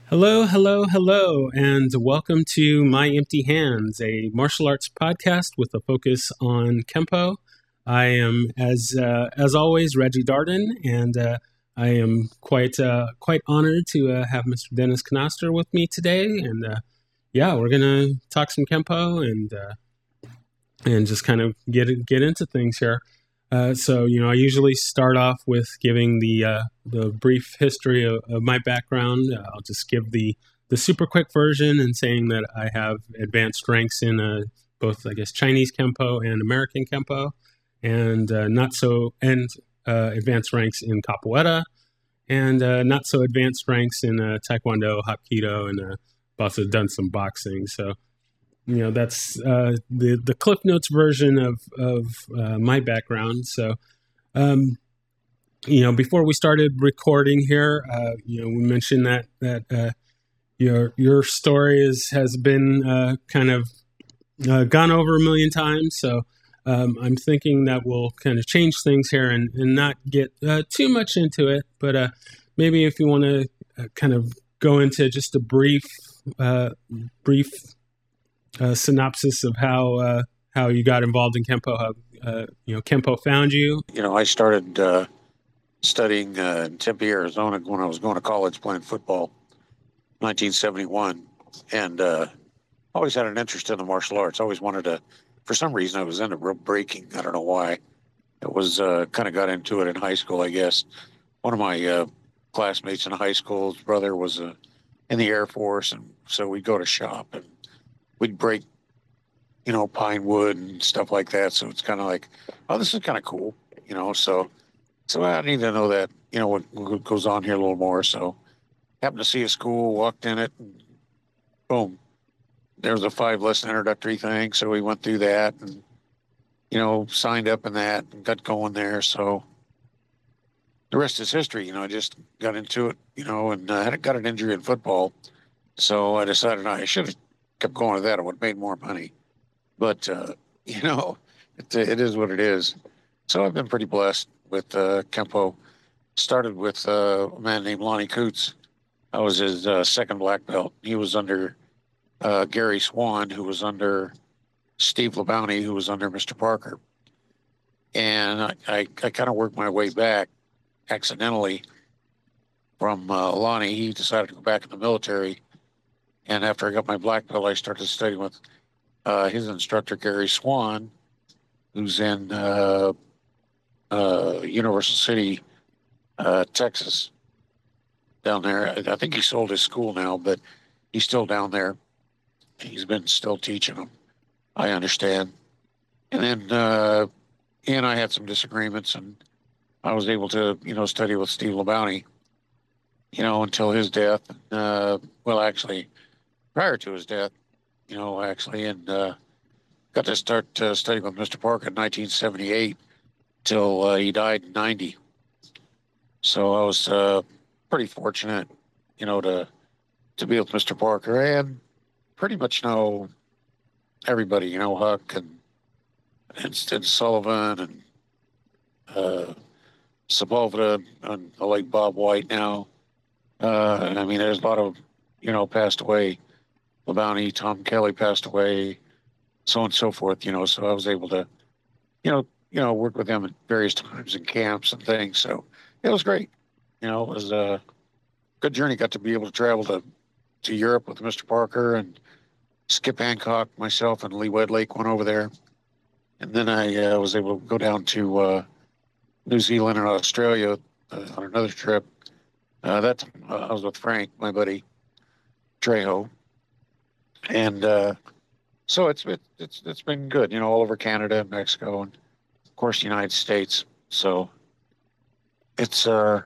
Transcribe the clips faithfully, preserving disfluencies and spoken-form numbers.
Hello, hello, hello, and welcome to My Empty Hands, a martial arts podcast with a focus on Kempo. I am, as uh, as always, Reggie Darden, and uh, I am quite uh, quite honored to uh, have Mister Dennis Knaster with me today. And uh, yeah, we're gonna talk some Kempo and uh, and just kind of get get into things here. Uh, so, you know, I usually start off with giving the uh, the brief history of, of my background. Uh, I'll just give the, the super quick version and saying that I have advanced ranks in uh, both, I guess, Chinese Kempo and American Kempo, and uh, not so and uh, advanced ranks in Capoeira, and uh, not so advanced ranks in uh, Taekwondo, Hapkido, and uh, I've also done some boxing. So. You know, that's uh, the the Cliff Notes version of of uh, my background. So, um, you know, before we started recording here, uh, you know, we mentioned that that uh, your your story is has been uh, kind of uh, gone over a million times. So, um, I'm thinking that we'll kind of change things here and, and not get uh, too much into it. But uh, maybe if you want to uh, kind of go into just a brief uh, brief. Uh, synopsis of how uh, how you got involved in Kempo, how uh, you know Kempo found you. You know, I started uh, studying uh, in Tempe, Arizona when I was going to college playing football, nineteen seventy-one, and uh, always had an interest in the martial arts. Always wanted to, for some reason, I was into breaking. I don't know why. It was uh, kind of got into it in high school, I guess. One of my uh, classmates in high school, his brother was uh, in the Air Force, and so we'd go to shop and we'd break, you know, pine wood and stuff like that. So it's kind of like, oh, this is kind of cool, you know. So, so I need to know that, you know, what, what goes on here a little more. So, happened to see a school, walked in it, and boom, there was a five lesson introductory thing. So we went through that, and you know, signed up in that and got going there. So the rest is history. You know, I just got into it, you know, and I had got an injury in football, so I decided I should have kept going with that. I would have made more money. But, uh, you know, it, it is what it is. So I've been pretty blessed with uh, Kempo. Started with uh, a man named Lonnie Coots. I was his uh, second black belt. He was under uh, Gary Swan, who was under Steve LeBounty, who was under Mister Parker. And I, I, I kind of worked my way back accidentally from uh, Lonnie. He decided to go back in the military. And after I got my black belt, I started studying with uh, his instructor, Gary Swan, who's in uh, uh, Universal City, uh, Texas, down there. I think he sold his school now, but he's still down there. He's been still teaching them, I understand. And then uh, he and I had some disagreements, and I was able to, you know, study with Steve LeBounty, you know, until his death. Uh, well, actually, prior to his death, you know, actually, and uh, got to start uh, studying with Mister Parker in nineteen seventy-eight till uh, he died in ninety. So I was uh, pretty fortunate, you know, to to be with Mister Parker and pretty much know everybody, you know, Huck and and, and Sullivan and uh, Sepulveda and the late Bob White now. Uh, I mean, there's a lot of, you know, passed away. LeBounty, Tom Kelly passed away, so on and so forth, you know, so I was able to, you know, you know, work with them at various times in camps and things. So it was great. You know, it was a good journey. Got to be able to travel to, to Europe with Mister Parker and Skip Hancock, myself, and Lee Wedlake went over there. And then I uh, was able to go down to uh, New Zealand and Australia uh, on another trip. Uh, that time, uh, I was with Frank, my buddy, Trejo. And uh, so it's it, it's it's been good, you know, all over Canada and Mexico and, of course, the United States. So it's uh,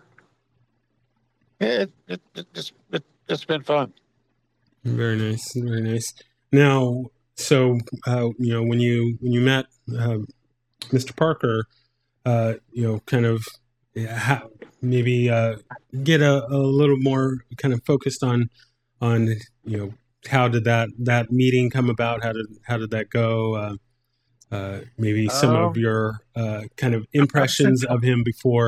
it, it, it, it's, it, it's been fun. Very nice, very nice. Now, so, uh, you know, when you when you met uh, Mister Parker, uh, you know, kind of how, maybe uh, get a, a little more kind of focused on on you know how did that that meeting come about? How did how did that go? Uh, uh, maybe some um, of your uh, kind of impressions of him before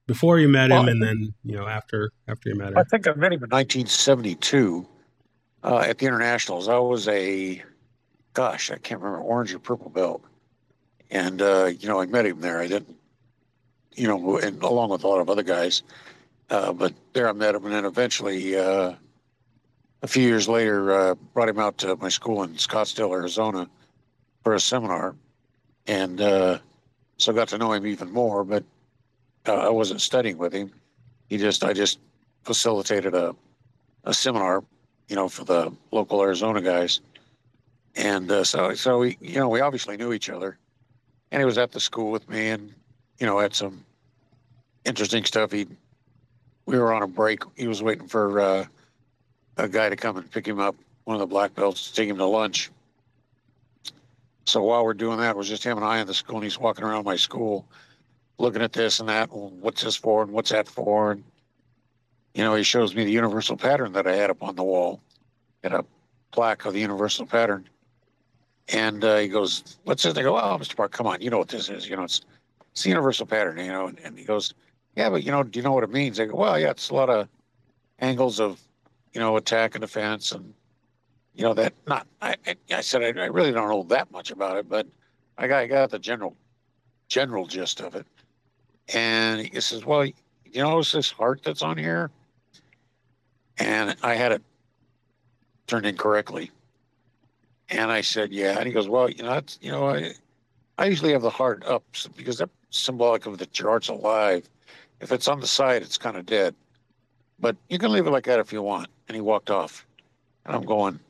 before you met him, Well, and then you know after after you met I him. think I met him in nineteen seventy-two uh, at the Internationals. I was a, gosh, I can't remember, orange or purple belt. And, uh, you know, I met him there. I didn't, you know, and along with a lot of other guys. Uh, but there I met him. And then eventually, uh, a few years later, uh, brought him out to my school in Scottsdale, Arizona for a seminar. And uh, so got to know him even more. But uh, I wasn't studying with him. He just, I just facilitated a, a seminar, you know, for the local Arizona guys. And uh, so, so we, you know, we obviously knew each other. And he was at the school with me, and you know, had some interesting stuff. He, we were on a break. He was waiting for uh, a guy to come and pick him up, one of the black belts, to take him to lunch. So while we're doing that, it was just him and I in the school, and he's walking around my school, looking at this and that. And what's this for, and what's that for? And you know, he shows me the universal pattern that I had up on the wall, had a plaque of the universal pattern. And uh, he goes, "What's this?" I go, "Oh, Mister Park, come on, you know what this is. You know, it's it's the universal pattern, you know." And, and he goes, "Yeah, but you know, do you know what it means?" I go, "Well, yeah, it's a lot of angles of, you know, attack and defense, and you know that. Not." I, I, I said, I, I really don't know that much about it, but I got I got the general general gist of it. And he says, "Well, you notice this heart that's on here?" And I had it turned in correctly. And I said, "Yeah." And he goes, "Well, you know, that's, you know, I, I usually have the heart up because that's symbolic of that your heart's alive. If it's on the side, it's kind of dead. But you can leave it like that if you want." And he walked off. And I'm going,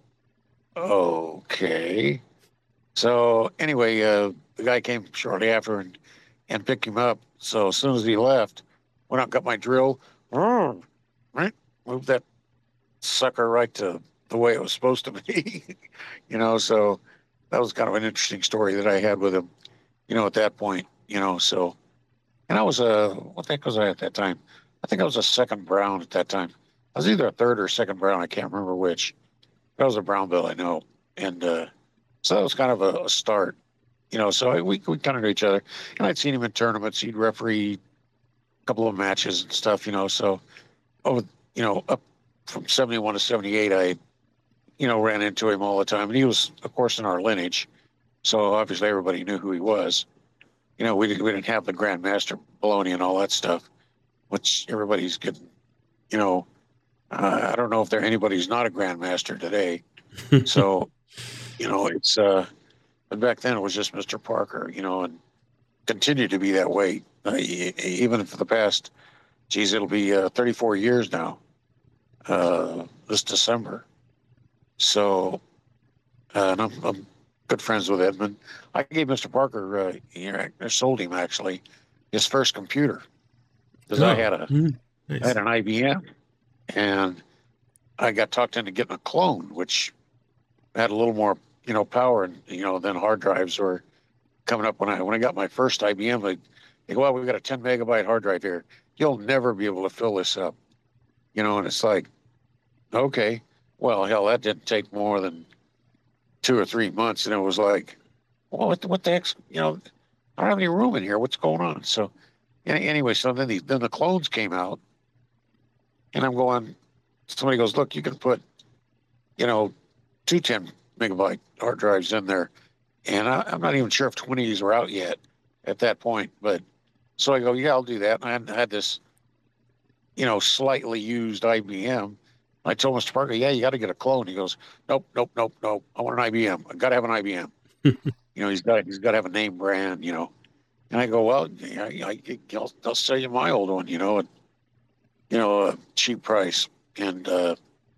okay. So anyway, uh, the guy came shortly after and, and picked him up. So as soon as he left, went out and got my drill, right, moved that sucker right to the way it was supposed to be. you know, so that was kind of an interesting story that I had with him, you know, at that point, you know, so, and I was a, what the heck was I at that time? I think I was a second brown at that time. I was either a third or second brown. I can't remember which. But I was a brown belt, I know. And uh, so that was kind of a, a start, you know, so I, we, we kind of knew each other. And I'd seen him in tournaments. He'd referee a couple of matches and stuff, you know, so over, you know, up from seventy-one to seventy-eight, I, you know, ran into him all the time. And he was, of course, in our lineage. So obviously everybody knew who he was. You know, we didn't, we didn't have the Grandmaster baloney and all that stuff, which everybody's getting, you know, uh, I don't know if there anybody's not a Grandmaster today. So, you know, it's, uh, but back then it was just Mister Parker, you know, and continued to be that way, uh, even for the past, geez, it'll be uh, thirty-four years now, uh, this December. So, uh, and I'm, I'm good friends with Edmund. I gave Mister Parker, uh, you know, I sold him actually his first computer because Oh, I had a, mm, nice. I had an I B M, and I got talked into getting a clone, which had a little more, you know, power, and you know, than hard drives were coming up. When I when I got my first I B M, they, they go, "Well, we've got a ten megabyte hard drive here. You'll never be able to fill this up," you know. And it's like, okay, well, hell, that didn't take more than two or three months, and it was like, well, what the, what the heck's, you know, I don't have any room in here. What's going on? So, anyway, so then the then the clones came out, and I'm going. Somebody goes, "Look, you can put, you know, two ten megabyte hard drives in there," and I, I'm not even sure if twenties were out yet at that point. But so I go, "Yeah, I'll do that." And I had this, you know, slightly used I B M. I told Mister Parker, "Yeah, you got to get a clone." He goes, "Nope, nope, nope, nope. I want an I B M. I got to have an I B M." You know, he's got he's got to have a name brand. You know, and I go, "Well, yeah, I, I'll, I'll sell you my old one. You know, at, you know, a cheap price." And uh,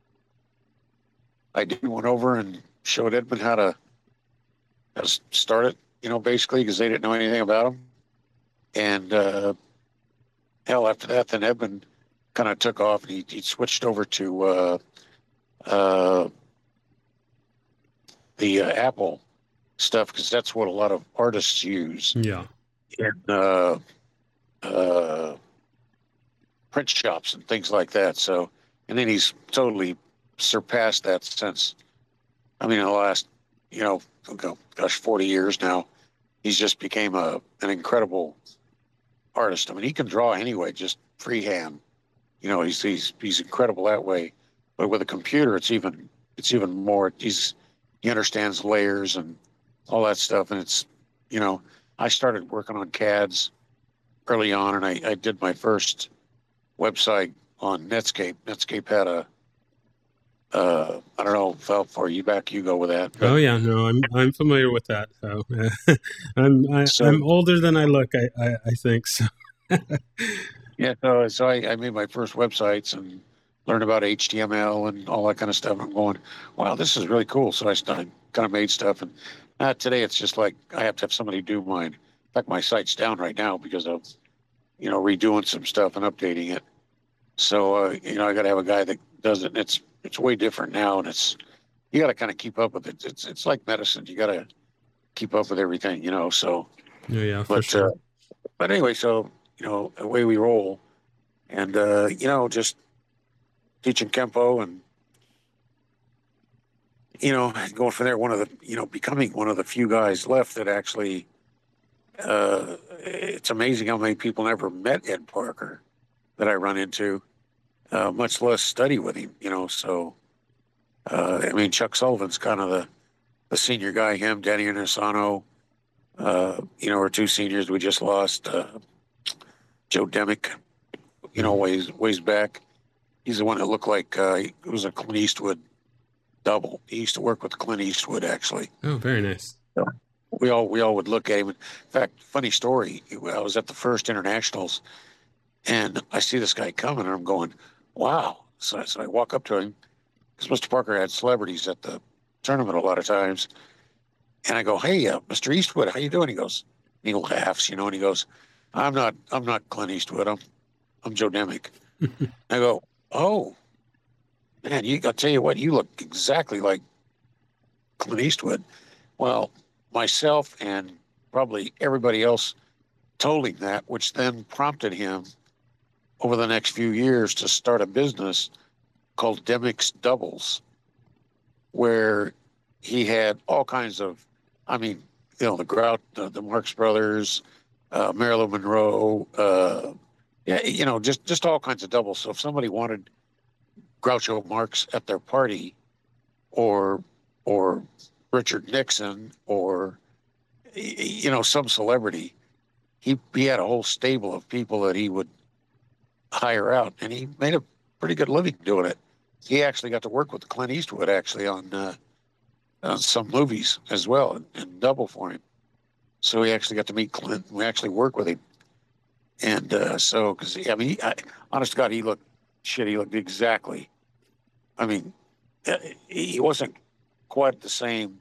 I did went over and showed Edmund how to, how to start it. You know, basically because they didn't know anything about him. And uh, hell, after that, then Edmund kind of took off, and he, he switched over to uh, uh, the uh, Apple stuff because that's what a lot of artists use. Yeah. In uh, uh, print shops and things like that. So, and then he's totally surpassed that since, I mean, in the last, you know, gosh, forty years now, he's just became a an incredible artist. I mean, he can draw anyway, just freehand. You know, he's he's he's incredible that way. But with a computer, it's even it's even more. He's he understands layers and all that stuff. And it's, you know, I started working on C A Ds early on, and I, I did my first website on Netscape. Netscape had a uh, I don't know how far you back you go with that. Oh yeah, no, I'm I'm familiar with that. So uh, I'm I, So I'm older than I look. I I, I think so. yeah, so so I, I made my first websites and learned about H T M L and all that kind of stuff. I'm going, wow, this is really cool. So I started, kind of made stuff, and uh, today it's just like I have to have somebody do mine. In fact, my site's down right now because of, you know, redoing some stuff and updating it. So uh, you know, I got to have a guy that does it. And it's it's way different now, and it's you got to kind of keep up with it. It's it's like medicine. You got to keep up with everything, you know. So, Yeah, yeah, for but sure. uh, but anyway, so you know, away we roll, and uh, you know, just teaching Kempo and, you know, going from there, one of the, you know, becoming one of the few guys left that actually, uh, it's amazing how many people never met Ed Parker that I run into, uh, much less study with him, you know. So, uh, I mean, Chuck Sullivan's kind of the, the senior guy, him, Danny Inisano, uh, you know, our two seniors we just lost, uh, Joe Demick, you know, ways, ways back. He's the one that looked like uh, he was a Clint Eastwood double. He used to work with Clint Eastwood, actually. Oh, very nice. So we all we all would look at him. In fact, funny story. I was at the first internationals, and I see this guy coming, and I'm going, "Wow!" So, so I walk up to him because Mister Parker had celebrities at the tournament a lot of times, and I go, "Hey, uh, Mister Eastwood, how you doing?" He goes, and he laughs, you know, and he goes, "I'm not I'm not Clint Eastwood. I'm I'm Joe Demick." I go, "Oh." Man, you I'll tell you what, you look exactly like Clint Eastwood. Well, myself and probably everybody else told him that, which then prompted him over the next few years to start a business called Demick's Doubles, where he had all kinds of, I mean, you know, the Grout, the, the Marx Brothers, uh, Marilyn Monroe, uh, yeah, you know, just just all kinds of doubles. So if somebody wanted Groucho Marx at their party, or or Richard Nixon, or you know, some celebrity, he he had a whole stable of people that he would hire out, and he made a pretty good living doing it. He actually got to work with Clint Eastwood actually on, uh, on some movies as well, and, and double for him. So he actually got to meet Clint. We actually worked with him, and uh, so because I mean, he, I, honest to God, he looked shit. He looked exactly. I mean, uh, he wasn't quite the same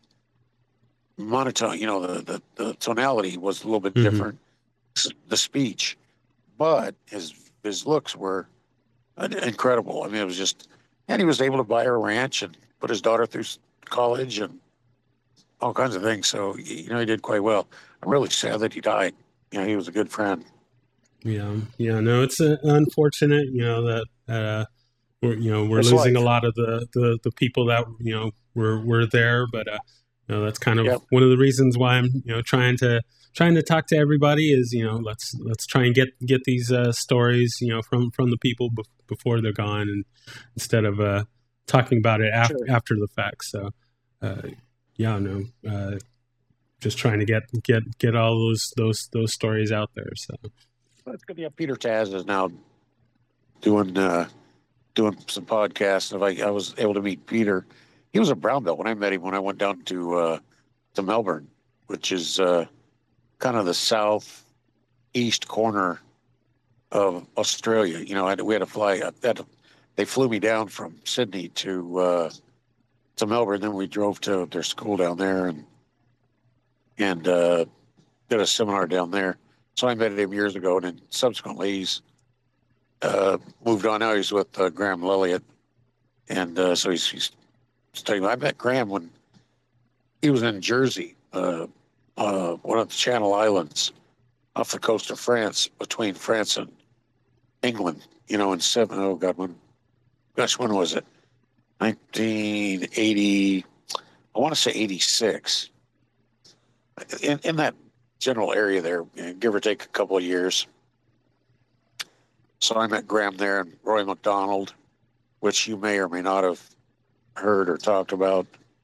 monotone. You know, the, the, the tonality was a little bit Mm-hmm. different, the speech, but his his looks were incredible. I mean, it was just, and he was able to buy a ranch and put his daughter through college and all kinds of things. So, you know, he did quite well. I'm really sad that he died. You know, he was a good friend. Yeah, yeah. No, it's uh, unfortunate. You know that uh, we're you know we're It's losing life. a lot of the, the, the people that you know were were there, but uh, you know that's kind of Yep. one of the reasons why I'm you know trying to trying to talk to everybody is you know let's let's try and get get these uh, stories you know from from the people be- before they're gone, and instead of uh, talking about it af- Sure. after the fact. So uh, yeah, no, uh, just trying to get get get all those those those stories out there. So. It's good. Yeah, Peter Taz is now doing uh, doing some podcasts. If I, I was able to meet Peter, he was a brown belt when I met him when I went down to uh, to Melbourne, which is uh, kind of the southeast corner of Australia. You know, I had, we had to fly. I had to, they flew me down from Sydney to uh, to Melbourne. Then we drove to their school down there and and uh, did a seminar down there. So I met him years ago, and then subsequently he's uh, moved on. Now he's with uh, Graham Lelliott, and uh, so he's, he's studying. I met Graham when he was in Jersey, uh, uh, one of the Channel Islands off the coast of France, between France and England. You know, in seven oh God, when gosh, when was it? nineteen eighty. I want to say eighty-six. In in that general area there, give or take a couple of years. So I met Graham there, and Roy McDonald, which you may or may not have heard or talked about.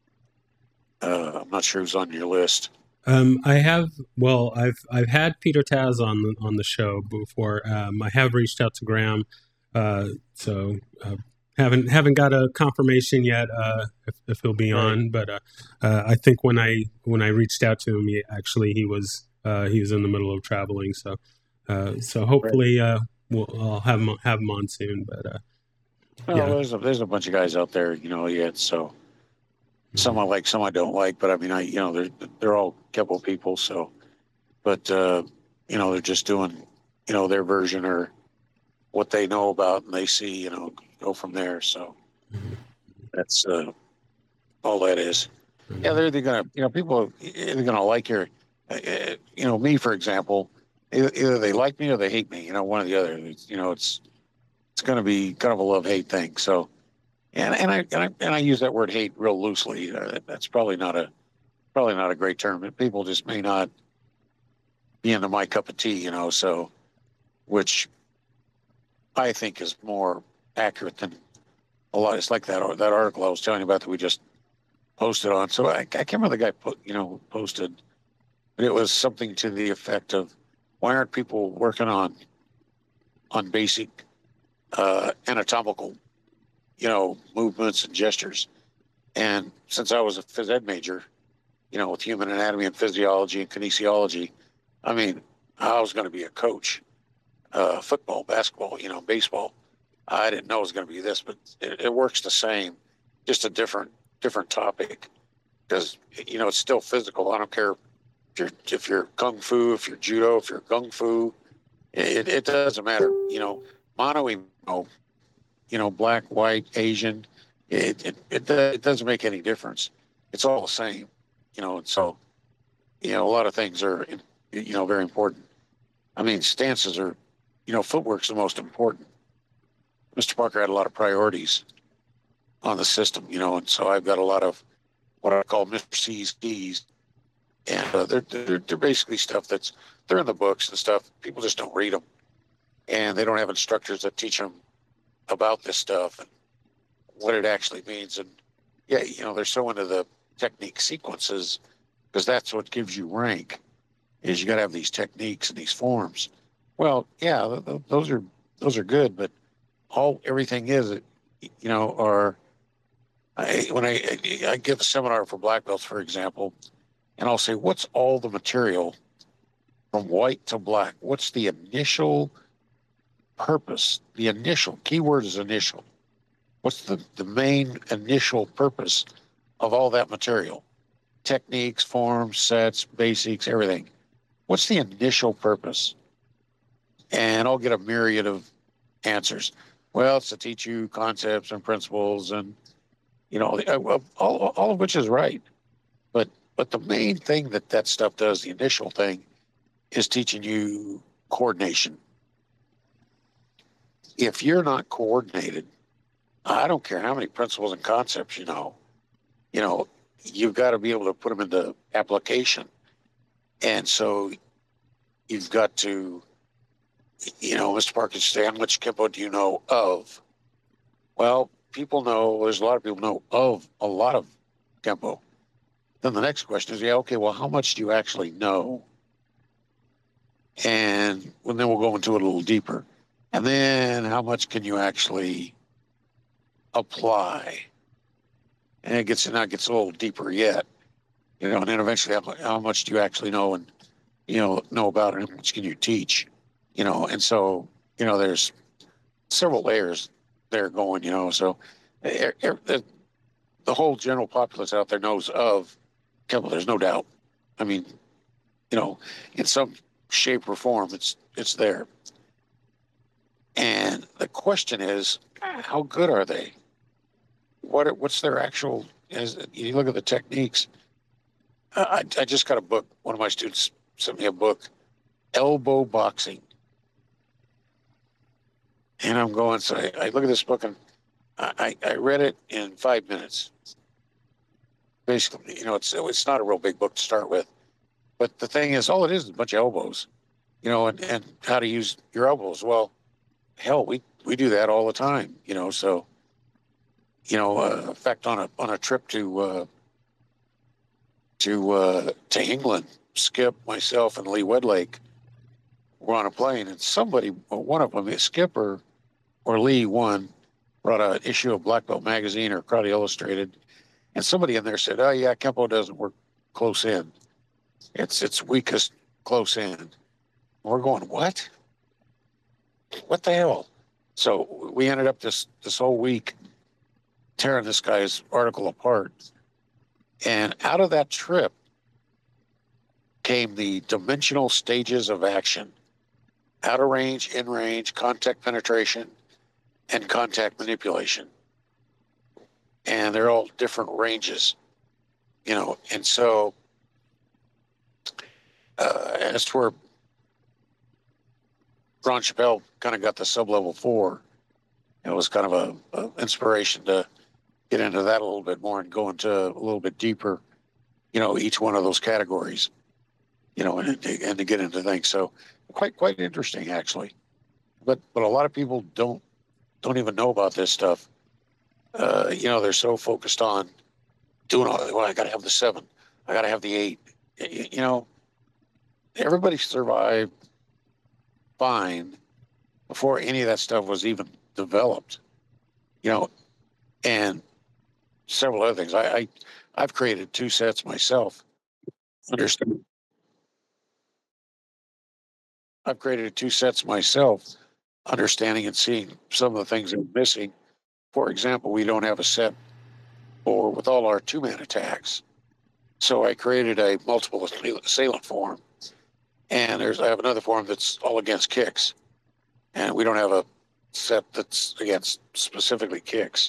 Uh, I'm not sure who's on your list. Um, I have, well, I've I've had Peter Taz on the, on the show before. Um, I have reached out to Graham, uh, so uh, haven't haven't got a confirmation yet uh, if, if he'll be Right. on. But uh, uh, I think when I when I reached out to him, he, actually he was uh, he was in the middle of traveling. So uh, so hopefully uh, we'll I'll have him have him on soon. But uh, Well, yeah, there's a, there's a bunch of guys out there, you know, yet. So some I like, some I don't like. But I mean, I you know, they're they're all Keppel people. So, but uh, you know, they're just doing, you know, their version or what they know about, and they see, you know, go from there. So that's uh, all that is. Yeah, they're they're gonna, you know, people they're gonna like your, uh, you know, me for example. Either, either they like me or they hate me. You know, one or the other. It's, you know, it's it's going to be kind of a love hate thing. So, and and I, and I and I use that word hate real loosely. Uh, that's probably not a probably not a great term. But people just may not be into my cup of tea. You know, so which I think is more accurate than a lot. It's like that that article I was telling you about that we just posted on. So I, I can't remember the guy put, you know, posted, but it was something to the effect of, why aren't people working on on basic uh, anatomical, you know, movements and gestures? And since I was a phys ed major, you know, with human anatomy and physiology and kinesiology, I mean, I was going to be a coach, uh, football, basketball, you know, baseball. I didn't know it was going to be this, but it, it works the same, just a different different topic, because you know it's still physical. I don't care if you're if you're kung fu, if you're judo, if you're kung fu, it, it doesn't matter. You know, mono, you know, you know, black, white, Asian, it, it it it doesn't make any difference. It's all the same. You know, and so you know a lot of things are you know very important. I mean, stances are, you know, footwork's the most important. Mister Parker had a lot of priorities on the system, you know, and so I've got a lot of what I call Mister C's keys, and uh, they're, they're they're basically stuff that's they're in the books and stuff. People just don't read them, and they don't have instructors that teach them about this stuff and what it actually means. And yeah, you know, they're so into the technique sequences because that's what gives you rank. Is you got to have these techniques and these forms. Well, yeah, th- th- those are those are good, but all everything is, you know, are I, when I, I give a seminar for black belts, for example, and I'll say, what's all the material from white to black? What's the initial purpose? The initial keyword is initial. What's the, the main initial purpose of all that material? Techniques, forms, sets, basics, everything. What's the initial purpose? And I'll get a myriad of answers. Well, it's to teach you concepts and principles and you know, all, all of which is right. But but the main thing that that stuff does, the initial thing, is teaching you coordination. If you're not coordinated, I don't care how many principles and concepts you know, you know, you've got to be able to put them into application. And so you've got to, you know, Mister Parker say, how much Kempo do you know of? Well, people know, there's a lot of people know of a lot of Kempo. Then the next question is, yeah, okay, well, how much do you actually know? And well, then we'll go into it a little deeper. And then how much can you actually apply? And it gets, now it gets a little deeper yet, you know, and then eventually how, how much do you actually know and, you know, know about it, and how much can you teach, you know? And so, you know, there's several layers there going, you know, so er, er, the, the whole general populace out there knows of Kempo, there's no doubt. I mean, you know, in some shape or form, it's it's there. And the question is, how good are they? What what's their actual? As you look at the techniques, I, I just got a book. One of my students sent me a book, Elbow Boxing, and I'm going. So I, I look at this book and I, I read it in five minutes. Basically, you know, it's it's not a real big book to start with, but the thing is, all it is is a bunch of elbows, you know, and, and how to use your elbows. Well, hell, we, we do that all the time, you know, so, you know, uh, in fact, on a, on a trip to, uh, to, uh, to England, Skip, myself, and Lee Wedlake were on a plane, and somebody, one of them, Skip or, or Lee, one, brought an issue of Black Belt Magazine or Karate Illustrated, and somebody in there said, "Oh yeah, Kempo doesn't work close in. It's it's weakest close in." We're going, what? What the hell? So we ended up this this whole week tearing this guy's article apart, and out of that trip came the dimensional stages of action: out of range, in range, contact penetration, and contact manipulation. And they're all different ranges, you know. And so uh, as to where Ron Chappelle kind of got the sub-level four, it was kind of a, a inspiration to get into that a little bit more and go into a little bit deeper, you know, each one of those categories, you know, and, and to get into things. So quite quite interesting, actually. But but a lot of people don't don't even know about this stuff. Uh, you know, they're so focused on doing all, well, I got to have the seven, I got to have the eight. You, you know, everybody survived fine before any of that stuff was even developed, you know, and several other things. I, I I've created two sets myself. Understand? I've created two sets myself, understanding and seeing some of the things that are missing. For example, we don't have a set for with all our two-man attacks. So I created a multiple assailant form, and there's I have another form that's all against kicks, and we don't have a set that's against specifically kicks.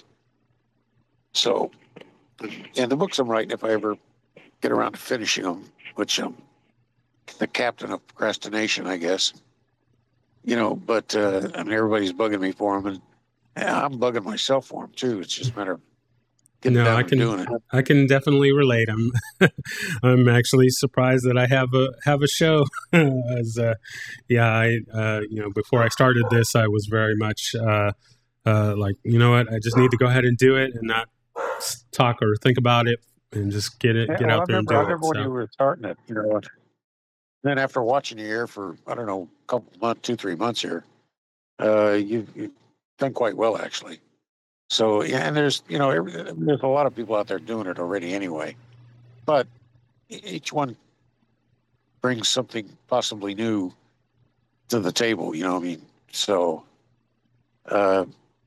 So, and the books I'm writing, if I ever get around to finishing them, which I'm the captain of procrastination, I guess, you know, but uh, I mean, everybody's bugging me for them, and yeah, I'm bugging myself for them too. It's just a matter of getting No, down I and can doing it. I can definitely relate. I'm I'm actually surprised that I have a have a show. As uh, yeah, I uh, you know before I started this, I was very much uh, uh, like, you know what, I just need to go ahead and do it and not talk or think about it and just get it Yeah, get well, I out there and remember, do I it. remember when So you were starting it, you know. Then after watching you here for I don't know, a couple months, two three months here, uh, you you've done quite well actually. So yeah, and there's you know every, there's a lot of people out there doing it already anyway, but e- each one brings something possibly new to the table. You know what I mean? So uh,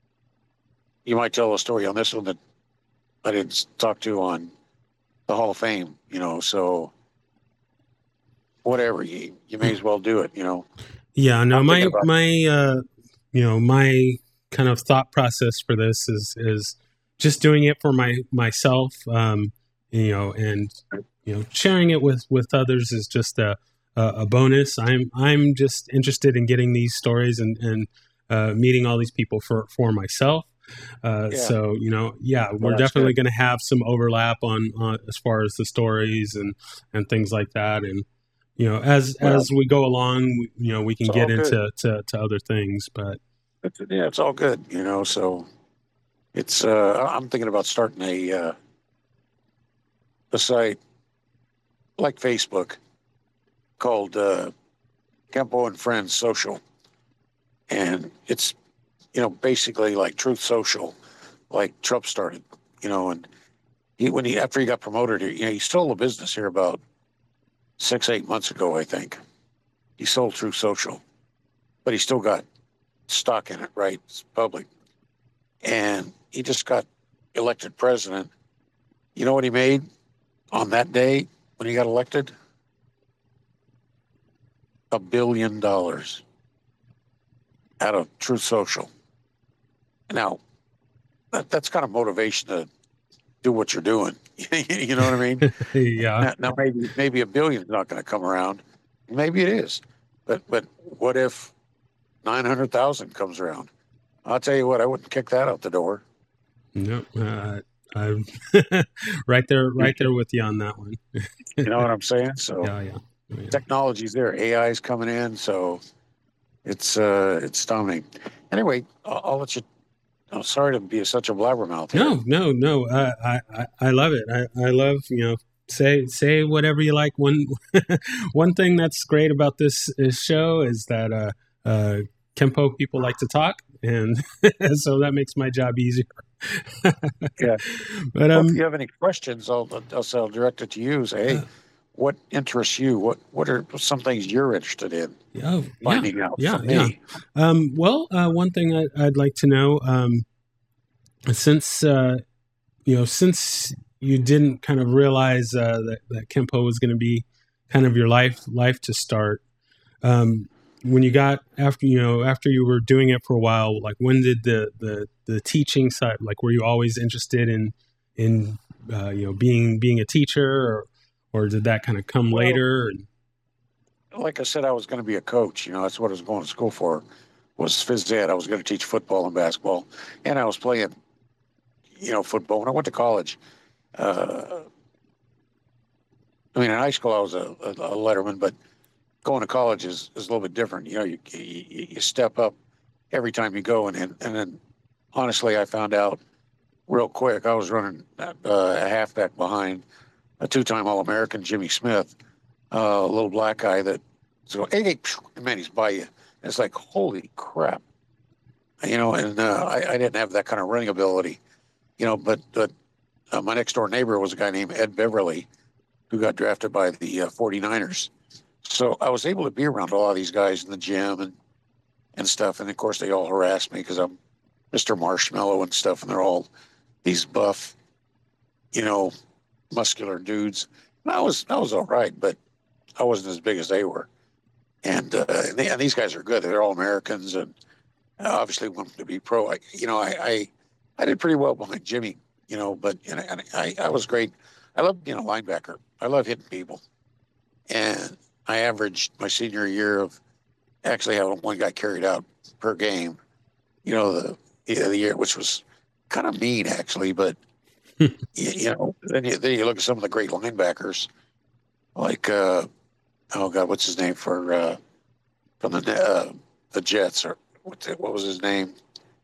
you might tell a story on this one that I didn't talk to on the Hall of Fame. You know, so whatever you you may as well do it. You know, yeah, no, I'm thinking my about my uh, you know my kind of thought process for this is is just doing it for my myself, um, you know, and you know sharing it with with others is just a a, a bonus. I'm I'm just interested in getting these stories and and uh, meeting all these people for for myself. Uh, yeah. so you know, yeah, Well, we're that's definitely good. going to have some overlap on, on as far as the stories and and things like that. And you know, as Well, as we go along, we- you know, we it's can all get good. into to, to other things. But It's, yeah, it's all good. You know, so it's. Uh, I'm thinking about starting a uh, a site like Facebook called uh, Kempo and Friends Social, and it's you know basically like Truth Social, like Trump started. You know, and he when he after he got promoted, you know, he stole a business here about six eight months ago, I think. He sold Truth Social, but he still got stock in it, right? It's public, and he just got elected president. You know what he made on that day when he got elected? A billion dollars out of Truth Social. Now, that, that's kind of motivation to do what you're doing. You know what I mean? yeah, Now, now maybe maybe a billion is not going to come around. Maybe it is, but but what if nine hundred thousand comes around? I'll tell you what, I wouldn't kick that out the door. no, uh, I'm right there, right there with you on that one. You know what I'm saying? So Yeah, yeah, yeah. technology's there, A I is coming in, so It's uh, it's stunning. Anyway, I'll, I'll let you. I'm sorry to be such a blabbermouth here. No, no, no. Uh, I, I, I love it. I, I love, you know, say, say whatever you like. One, one thing that's great about this, this show is that, uh, uh, Kempo people like to talk, and so that makes my job easier. Yeah. But, Well, um, if you have any questions, I'll, I'll, I'll direct it to you. Say, hey, uh, what interests you? What, what are some things you're interested in oh, yeah, finding out yeah, from yeah. me? Um, well, uh, one thing I, I'd like to know, um, since, uh, you know, since you didn't kind of realize uh, that, that Kempo was going to be kind of your life life to start, um, when you got after you know after you were doing it for a while, like when did the the, the teaching side, like were you always interested in in uh, you know being being a teacher, or or did that kind of come Well, later? like I said, I was going to be a coach. You know, that's what I was going to school for, was phys ed. I was going to teach football and basketball, and I was playing, you know, football. When I went to college, uh, I mean, in high school I was a, a, a letterman, but going to college is, is a little bit different. You know, you, you you step up every time you go, and and, and then honestly, I found out real quick. I was running uh, a halfback behind a two-time All-American, Jimmy Smith, uh, a little black guy that so hey, hey, man, he's by you. And it's like, holy crap, you know. And uh, I, I didn't have that kind of running ability, you know. But but uh, my next door neighbor was a guy named Ed Beverly, who got drafted by the uh, 49ers. So I was able to be around a lot of these guys in the gym and and stuff. And of course, they all harassed me because I'm Mister Marshmallow and stuff, and they're all these buff, you know, muscular dudes. And I was I was all right, but I wasn't as big as they were. And, uh, and, they, and these guys are good. They're all Americans, and obviously wanted to be pro. I, you know, I, I I did pretty well behind Jimmy, you know, but you know, and I I was great. I love being a linebacker. I love hitting people, and I averaged my senior year of actually having one guy carried out per game. You know, the the year, which was kind of mean actually, but you, you know, then you then you look at some of the great linebackers like uh, oh god, what's his name for uh, from the uh, the Jets, or what what was his name?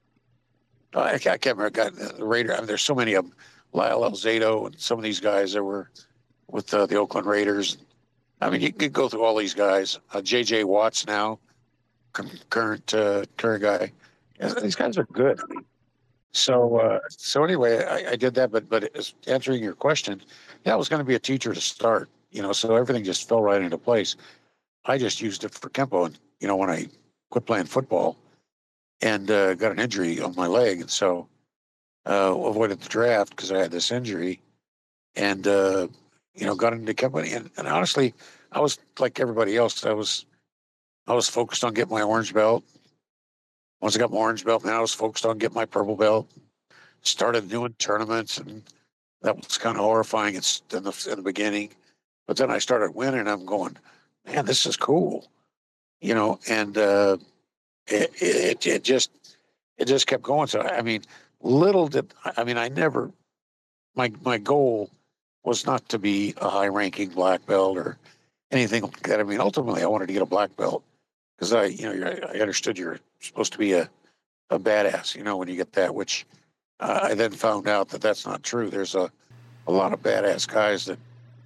Uh, I, can't, I can't remember. God, the Raider. I mean, there's so many of them. Lyle Alzado and some of these guys that were with uh, the Oakland Raiders. I mean, you could go through all these guys. Uh, J J Watts now, current uh, current guy. These guys are good. So uh, so anyway, I, I did that. But but answering your question, yeah, I was going to be a teacher to start. You know, so everything just fell right into place. I just used it for Kempo, and you know, when I quit playing football and uh, got an injury on my leg, and so uh, avoided the draft because I had this injury, and uh, you know, got into company. And, and honestly, I was like everybody else. I was I was focused on getting my orange belt. Once I got my orange belt, man, I was focused on getting my purple belt. Started doing tournaments, and that was kind of horrifying in the, in the beginning. But then I started winning. I'm going, man, this is cool, you know. And uh, it, it it just it just kept going. So I mean, little did I mean I never my my goal was not to be a high ranking black belt or anything like that. I mean, ultimately, I wanted to get a black belt because I you know I understood you're supposed to be a a badass, you know, when you get that. Which uh, I then found out that that's not true. There's a a lot of badass guys that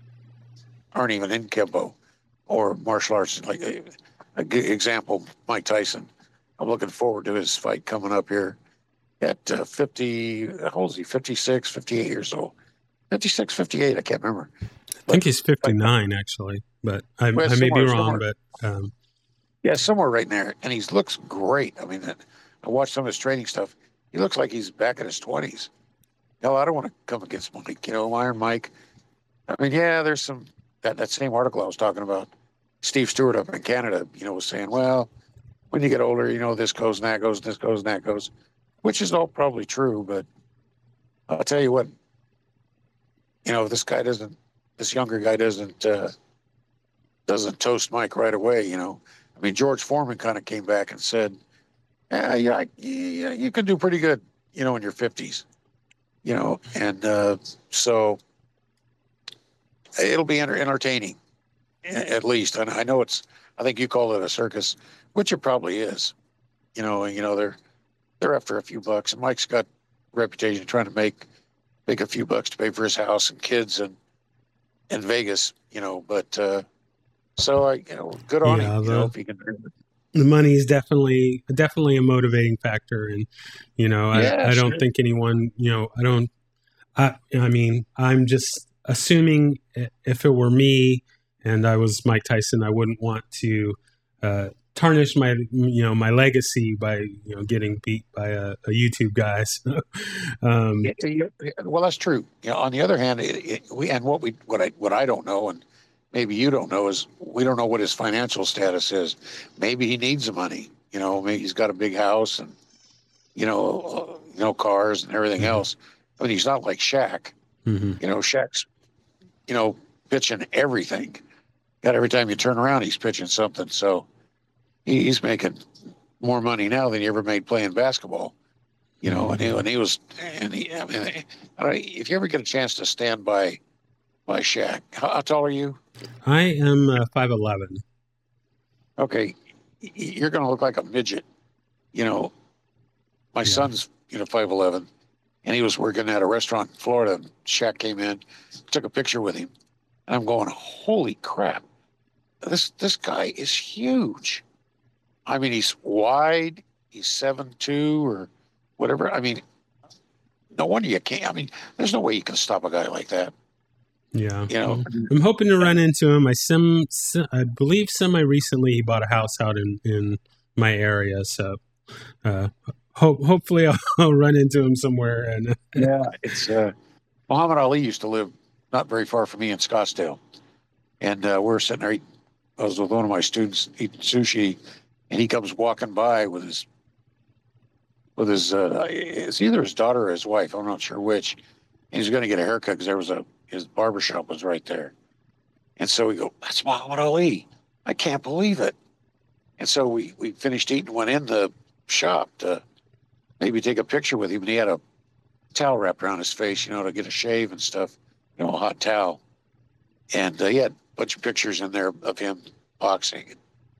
aren't even in Kempo or martial arts. Like a, a good example, Mike Tyson. I'm looking forward to his fight coming up here at uh, fifty. How old is he? fifty-six, fifty-eight years old. fifty-six, fifty-eight. I can't remember. I think he's fifty-nine, actually, but I, Well, I may be somewhere, wrong. somewhere, But um, yeah, somewhere right in there. And he looks great. I mean, I watched some of his training stuff. He looks like he's back in his twenties. Hell, I don't want to come against Mike. You know, Iron Mike. I mean, yeah, there's some that that same article I was talking about. Steve Stewart up in Canada, you know, was saying, well, when you get older, you know, this goes and that goes, this goes and that goes, which is all probably true. But I'll tell you what, you know, this guy doesn't, this younger guy doesn't, uh, doesn't toast Mike right away. You know, I mean, George Foreman kind of came back and said, yeah, yeah, yeah, you can do pretty good, you know, in your fifties, you know, and uh, so it'll be enter- entertaining at least. And I know it's, I think you call it a circus. which it probably is. You know, you know they're they're after a few bucks, and Mike's got a reputation of trying to make make a few bucks to pay for his house and kids and in Vegas. You know, but uh, so I, you know, good on Yeah, him. You the know, if he can. the money is definitely definitely a motivating factor, and you know, I Yeah, I sure. don't think anyone, you know, I don't. I I mean, I'm just assuming if it were me and I was Mike Tyson, I wouldn't want to uh, tarnish my you know my legacy by you know getting beat by a, a YouTube guy. So, um, Yeah, yeah, yeah. Well, that's true. You know, on the other hand, it, it, we and what we what I what I don't know, and maybe you don't know, is we don't know what his financial status is. Maybe he needs the money. You know, maybe he's got a big house and you know, uh, you know, cars and everything mhm, else. I mean, he's not like Shaq. mhm. You know, Shaq's you know pitching everything. Got every time you turn around, he's pitching something. So he, he's making more money now than he ever made playing basketball. You know, and he, and he was, and he, I mean, I don't, if you ever get a chance to stand by by Shaq, how, how tall are you? I am uh, five eleven. Okay, you're going to look like a midget. You know, my Yeah. son's you know five eleven, and he was working at a restaurant in Florida. And Shaq came in, took a picture with him, and I'm going, holy crap, this this guy is huge. I mean, he's wide, he's seven two or whatever. I mean, no wonder you can't. I mean, there's no way you can stop a guy like that. Yeah, You know, well, I'm hoping to run into him. I sim, I believe semi recently he bought a house out in, in my area, so uh, hope hopefully I'll, I'll run into him somewhere. And yeah, it's uh, Muhammad Ali used to live not very far from me in Scottsdale, and uh, we're sitting there. Eating, I was with one of my students eating sushi, and he comes walking by with his with his uh, it's either his daughter or his wife. I'm not sure which. And he's going to get a haircut because there was a his barber shop was right there. And so we go, that's Muhammad Ali. I can't believe it. And so we, we finished eating, went in the shop to maybe take a picture with him. And he had a towel wrapped around his face, you know, to get a shave and stuff, you know, a hot towel. And uh, he had a bunch of pictures in there of him boxing.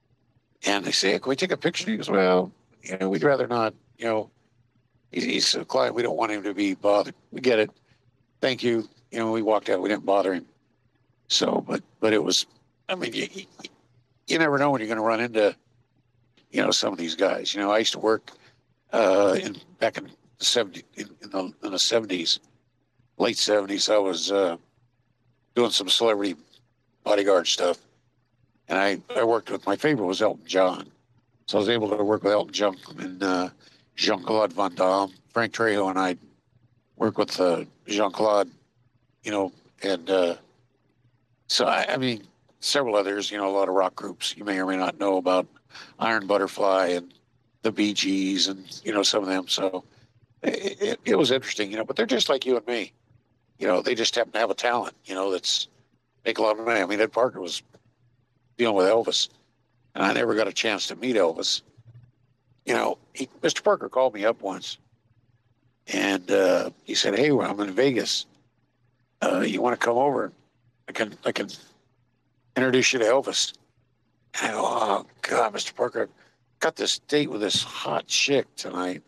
And they say, can we take a picture? And he goes, well, you know, we'd rather not, you know, he's, he's a client. We don't want him to be bothered. We get it. Thank you. You know, we walked out. We didn't bother him. So, but but it was, I mean, you, you never know when you're going to run into, you know, some of these guys. You know, I used to work uh, in back in the seventies, in, in, the, in the seventies, late seventies. I was uh, doing some celebrity bodyguard stuff, and I, I worked with, my favorite was Elton John. So I was able to work with Elton John and uh, Jean-Claude Van Damme. Frank Trejo and I work with uh, Jean-Claude, you know, and uh, so, I, I mean, several others, you know, a lot of rock groups you may or may not know about, Iron Butterfly and the Bee Gees and, you know, some of them. So it, it, it was interesting, you know, but they're just like you and me. You know, they just happen to have a talent, you know, that's make a lot of money. I mean, Ed Parker was dealing with Elvis, and I never got a chance to meet Elvis. You know, he, Mister Parker called me up once, and uh, he said, hey, well, I'm in Vegas. Uh, you want to come over? I can I can introduce you to Elvis. And I go, oh, God, Mister Parker, I've got this date with this hot chick tonight.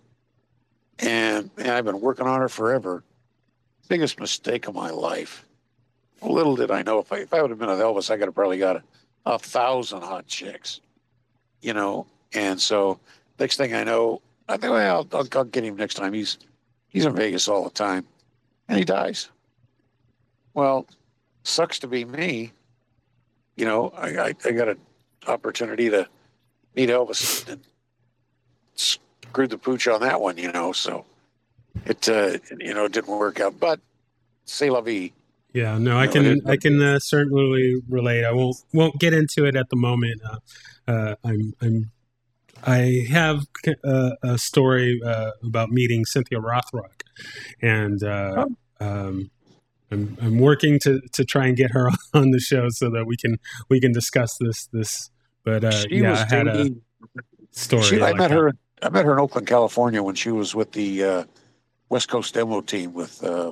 And, man, I've been working on her forever. Biggest mistake of my life. Little did I know, if I, if I would have been with Elvis, I could have probably got a, a thousand hot chicks, you know. And so next thing I know, I think, well, I'll, I'll, I'll get him next time. He's he's in Vegas all the time. And he dies. Well, sucks to be me. You know, I, I, I got an opportunity to meet Elvis and screwed the pooch on that one, you know. So it, uh, you know, didn't work out. But c'est la vie. yeah, no, I You know, can it- I can uh, certainly relate. I won't won't get into it at the moment. Uh, uh, I'm I'm I have a, a story uh, about meeting Cynthia Rothrock, and uh, um, I'm I'm working to, to try and get her on the show so that we can we can discuss this this. But uh, She yeah, was I had dating, a story. she, I like met that. her. I met her in Oakland, California, when she was with the uh, West Coast demo team with uh,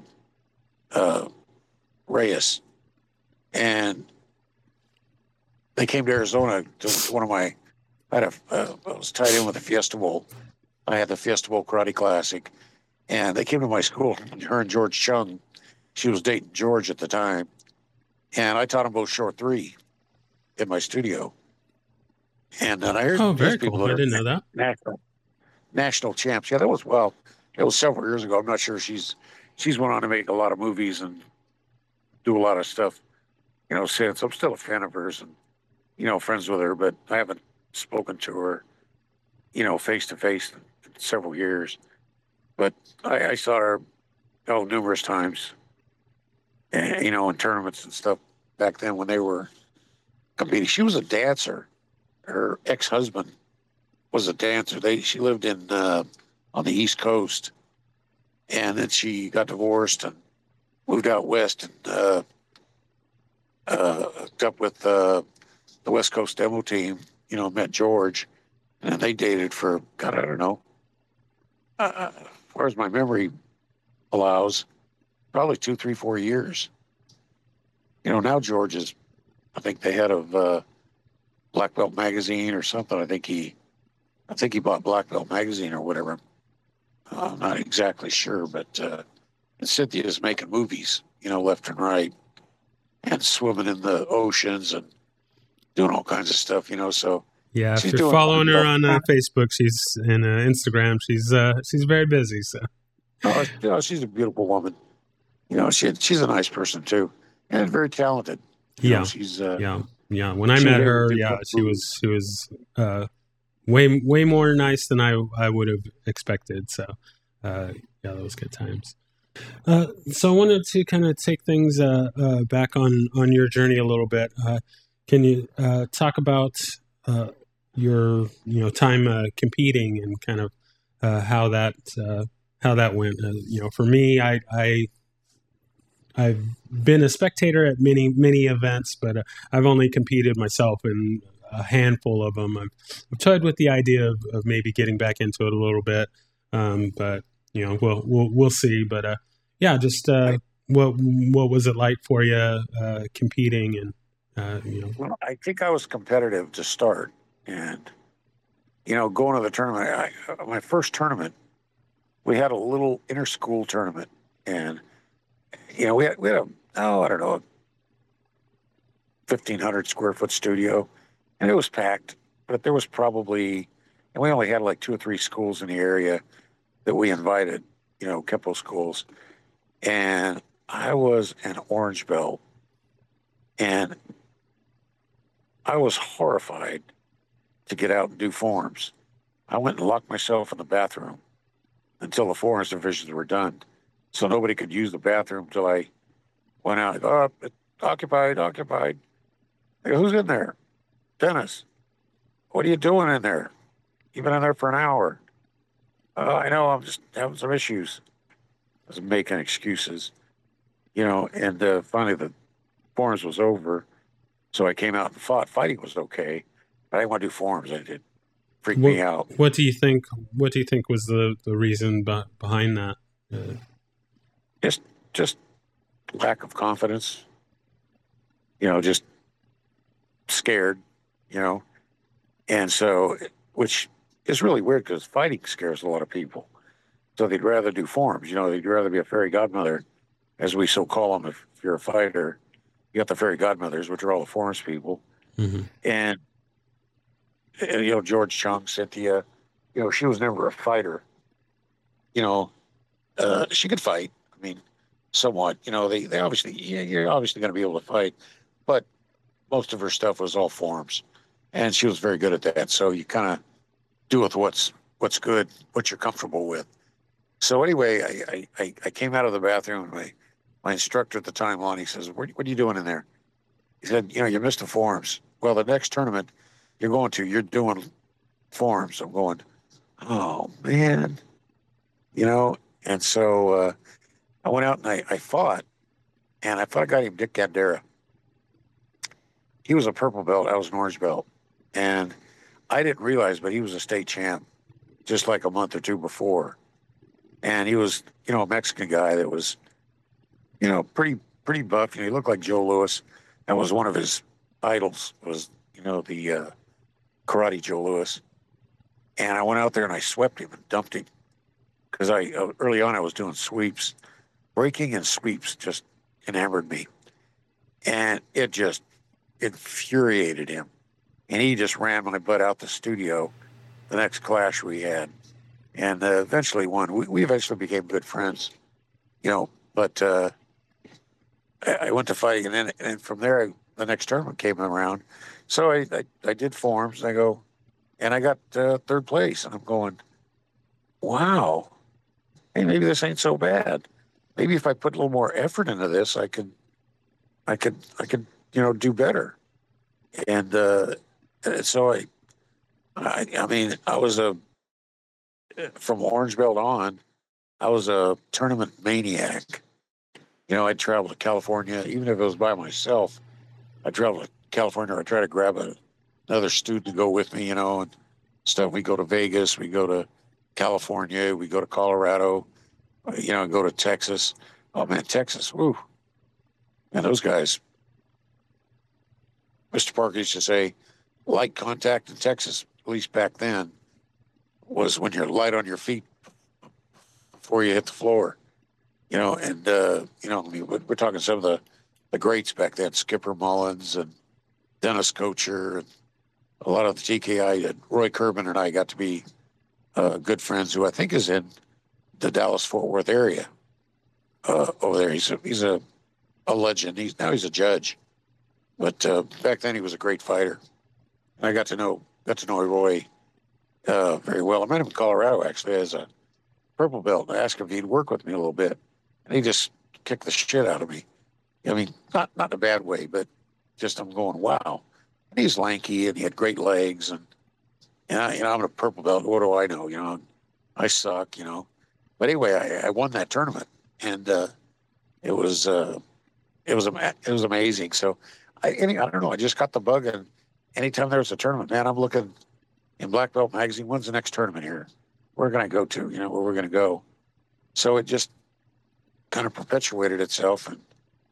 uh, Reyes, and they came to Arizona to, to one of my I had a, uh, I was tied in with the Fiesta Bowl. I had the Fiesta Bowl Karate Classic, and they came to my school. Her and George Chung, she was dating George at the time, and I taught them both short three in my studio. And then I heard Oh, there's very people cool. that I are didn't know that. national national champs. Yeah, that was well, it was several years ago. I'm not sure she's she's went on to make a lot of movies and do a lot of stuff, you know, since. I'm still a fan of hers and, you know, friends with her, but I haven't spoken to her, you know, face to face in several years. But I, I saw her, oh, numerous times, eh, you know, in tournaments and stuff back then when they were competing. She was a dancer. Her ex-husband was a dancer. They She lived in uh, on the East Coast, and then she got divorced and moved out west and uh, uh, hooked up with uh, the West Coast demo team. You know, met George, and they dated for God, I don't know. Uh, as far as my memory allows, probably two, three, four years. You know, now George is, I think, the head of uh, Black Belt Magazine or something. I think he, I think he bought Black Belt Magazine or whatever. Uh, I'm not exactly sure, but uh, and Cynthia's making movies, you know, left and right, and swimming in the oceans and doing all kinds of stuff, you know. So Yeah, if she's you're doing following her on uh, Facebook, she's and uh, Instagram, she's uh, she's very busy. So, oh, you know, she's a beautiful woman. You know, she she's a nice person too, and very talented. You yeah, know, she's uh, yeah, yeah. When I she met was able her, to yeah, do she was she was uh, way way more nice than I I would have expected. So, uh, yeah, those good times. Uh, so I wanted to kind of take things uh, uh, back on on your journey a little bit. Uh, can you uh, talk about uh, your you know time uh, competing and kind of uh, how that uh, how that went? Uh, you know, for me, I, I I've been a spectator at many many events, but uh, I've only competed myself in a handful of them. I've, I've toyed with the idea of, of maybe getting back into it a little bit, um, but you know, we'll we'll we'll see. But uh, yeah, just uh, what what was it like for you uh, competing and uh, you know? Well, I think I was competitive to start, and you know, going to the tournament. I, my first tournament, we had a little inter-school tournament, and you know, we had we had a oh I don't know, fifteen hundred square foot studio, and it was packed. But there was probably, and we only had like two or three schools in the area that we invited. You know, Kempo schools, and I was an orange belt, and I was horrified to get out and do forms. I went and locked myself in the bathroom until the forms divisions were done, so nobody could use the bathroom until I went out. I go, oh, it's occupied, occupied. I go, who's in there? Dennis. What are you doing in there? You've been in there for an hour. Oh, I know. I'm just having some issues. I was making excuses, you know. And uh, finally, the forms was over, so I came out and fought. Fighting was okay, but I didn't want to do forms. It, it freaked What, me out. what do you think? What do you think was the, the reason be, behind that? Uh, Just, just lack of confidence. You know, just scared. You know, and so, which is really weird because fighting scares a lot of people. So they'd rather do forms. You know, they'd rather be a fairy godmother, as we so call them. If, if you're a fighter, you got the fairy godmothers, which are all the forms people. mm-hmm. And, and, you know, George Chung, Cynthia, you know, she was never a fighter. You know, uh, she could fight. I mean, somewhat. You know, they, they obviously, yeah, you're obviously going to be able to fight. But most of her stuff was all forms. And she was very good at that. So you kind of do with what's what's good, what you're comfortable with. So anyway, I, I, I came out of the bathroom, and my, my instructor at the time, Lonnie, says, what, what are you doing in there? He said, you know, you missed the forms. Well, the next tournament you're going to, you're doing forms. I'm going, oh, man. You know, and so uh, I went out and I, I fought, and I fought a guy named Dick Gandera. He was a purple belt. I was an orange belt. And I didn't realize, but he was a state champ just like a month or two before. And he was, you know, a Mexican guy that was, you know, pretty pretty buff. You know, he looked like Joe Louis. That was one of his idols, was, you know, the uh, Karate Joe Louis. And I went out there and I swept him and dumped him. Because I uh, early on I was doing sweeps. Breaking and sweeps just enamored me. And it just infuriated him. And he just ran my butt out the studio the next clash we had. And uh, eventually won. We, we eventually became good friends, you know. But uh, I, I went to fighting, and then and from there, I, the next tournament came around. So I, I, I did forms, and I go, and I got uh, third place. And I'm going, wow, hey, maybe this ain't so bad. Maybe if I put a little more effort into this, I could, I could, I could, you know, do better. And uh, so I, I, I mean, I was a, from orange belt on, I was a tournament maniac. You know, I'd travel to California, even if it was by myself. I'd travel to California, I'd try to grab a, another student to go with me, you know, and stuff. We go to Vegas, we go to California, we go to Colorado, you know, go to Texas. Oh man, Texas, woo. Man, those guys. Mister Parker used to say, light contact in Texas, at least back then, was when you're light on your feet before you hit the floor, you know, and, uh, you know, I mean, we're talking some of the, the greats back then, Skipper Mullins and Dennis Kocher, and a lot of the T K I, and Roy Kerben and I got to be uh, good friends, who I think is in the Dallas-Fort Worth area uh, over there. He's a, he's a, a legend. He's now he's a judge, but uh, back then he was a great fighter. And I got to know, got to know Roy Uh, very well. I met him in Colorado, actually, as a purple belt. I asked him if he'd work with me a little bit, and he just kicked the shit out of me. I mean, not not in a bad way, but just I'm going, wow. And he's lanky, and he had great legs, and, and I, you know, I'm a purple belt. What do I know? You know, I suck, you know. But anyway, I, I won that tournament, and uh, it was uh, it was it was amazing. So I any, I don't know. I just got the bug, and anytime there was a tournament, man, I'm looking in Black Belt Magazine, when's the next tournament here? Where can I go to? You know, where we're going to go. So it just kind of perpetuated itself. And,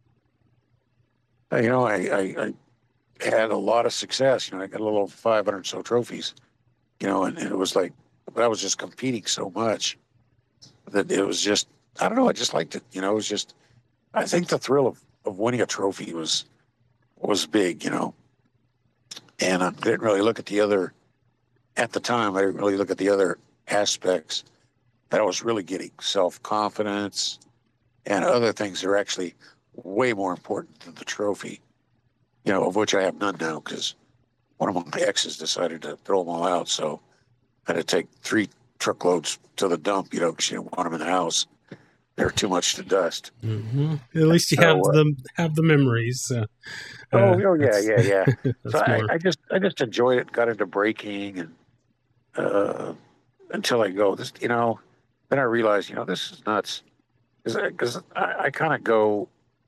uh, you know, I, I, I had a lot of success. You know, I got a little five hundred so trophies, you know, and, and it was like, but I was just competing so much that it was just, I don't know, I just liked it. You know, it was just, I think the thrill of, of winning a trophy was, was big, you know. And I didn't really look at the other, at the time, I didn't really look at the other aspects that I was really getting, self-confidence and other things that are actually way more important than the trophy, you know, of which I have none now because one of my exes decided to throw them all out. So I had to take three truckloads to the dump, you know, because she didn't want them in the house. They're too much to dust. Mm-hmm. At least you so, have uh, the have the memories. Uh, oh, uh, oh yeah, yeah, yeah. So I, I just I just enjoyed it. Got into breaking and uh, until I go this, you know. Then I realized, you know, this is nuts because I, I kind of go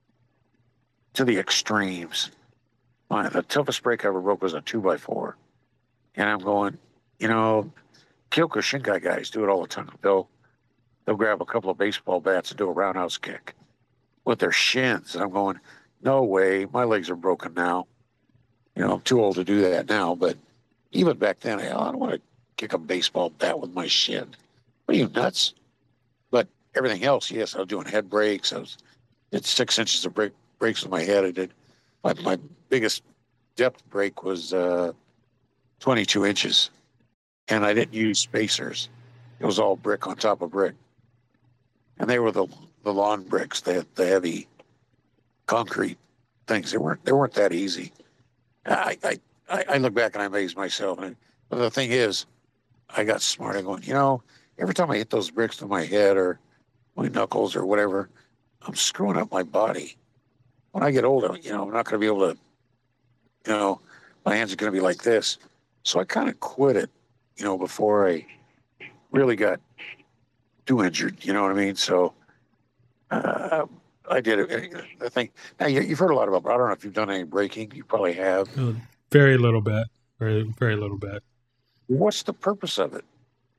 to the extremes. My, the toughest break I ever broke was a two by four, and I'm going, you know, Kyokushinkai guys do it all the time. They'll they'll grab a couple of baseball bats and do a roundhouse kick with their shins, and I'm going, no way, my legs are broken now. You know, I'm too old to do that now, but even back then, I, I don't want to kick a baseball bat with my shin. What are you, nuts? But everything else, yes, I was doing head breaks. I was did six inches of break, breaks with my head. I did my, my biggest depth break was uh, twenty-two inches, and I didn't use spacers. It was all brick on top of brick, and they were the the lawn bricks, the the heavy concrete things. They weren't they weren't that easy. I I, I look back and I amaze myself. And but the thing is, I got smart. I'm going, you know, every time I hit those bricks to my head or my knuckles or whatever, I'm screwing up my body. When I get older, you know, I'm not going to be able to, you know, my hands are going to be like this. So I kind of quit it, you know, before I really got too injured. You know what I mean? So uh, I did it. I think now you, you've heard a lot about. I don't know if you've done any breaking. You probably have. Oh, very little bit. Very very little bit. What's the purpose of it?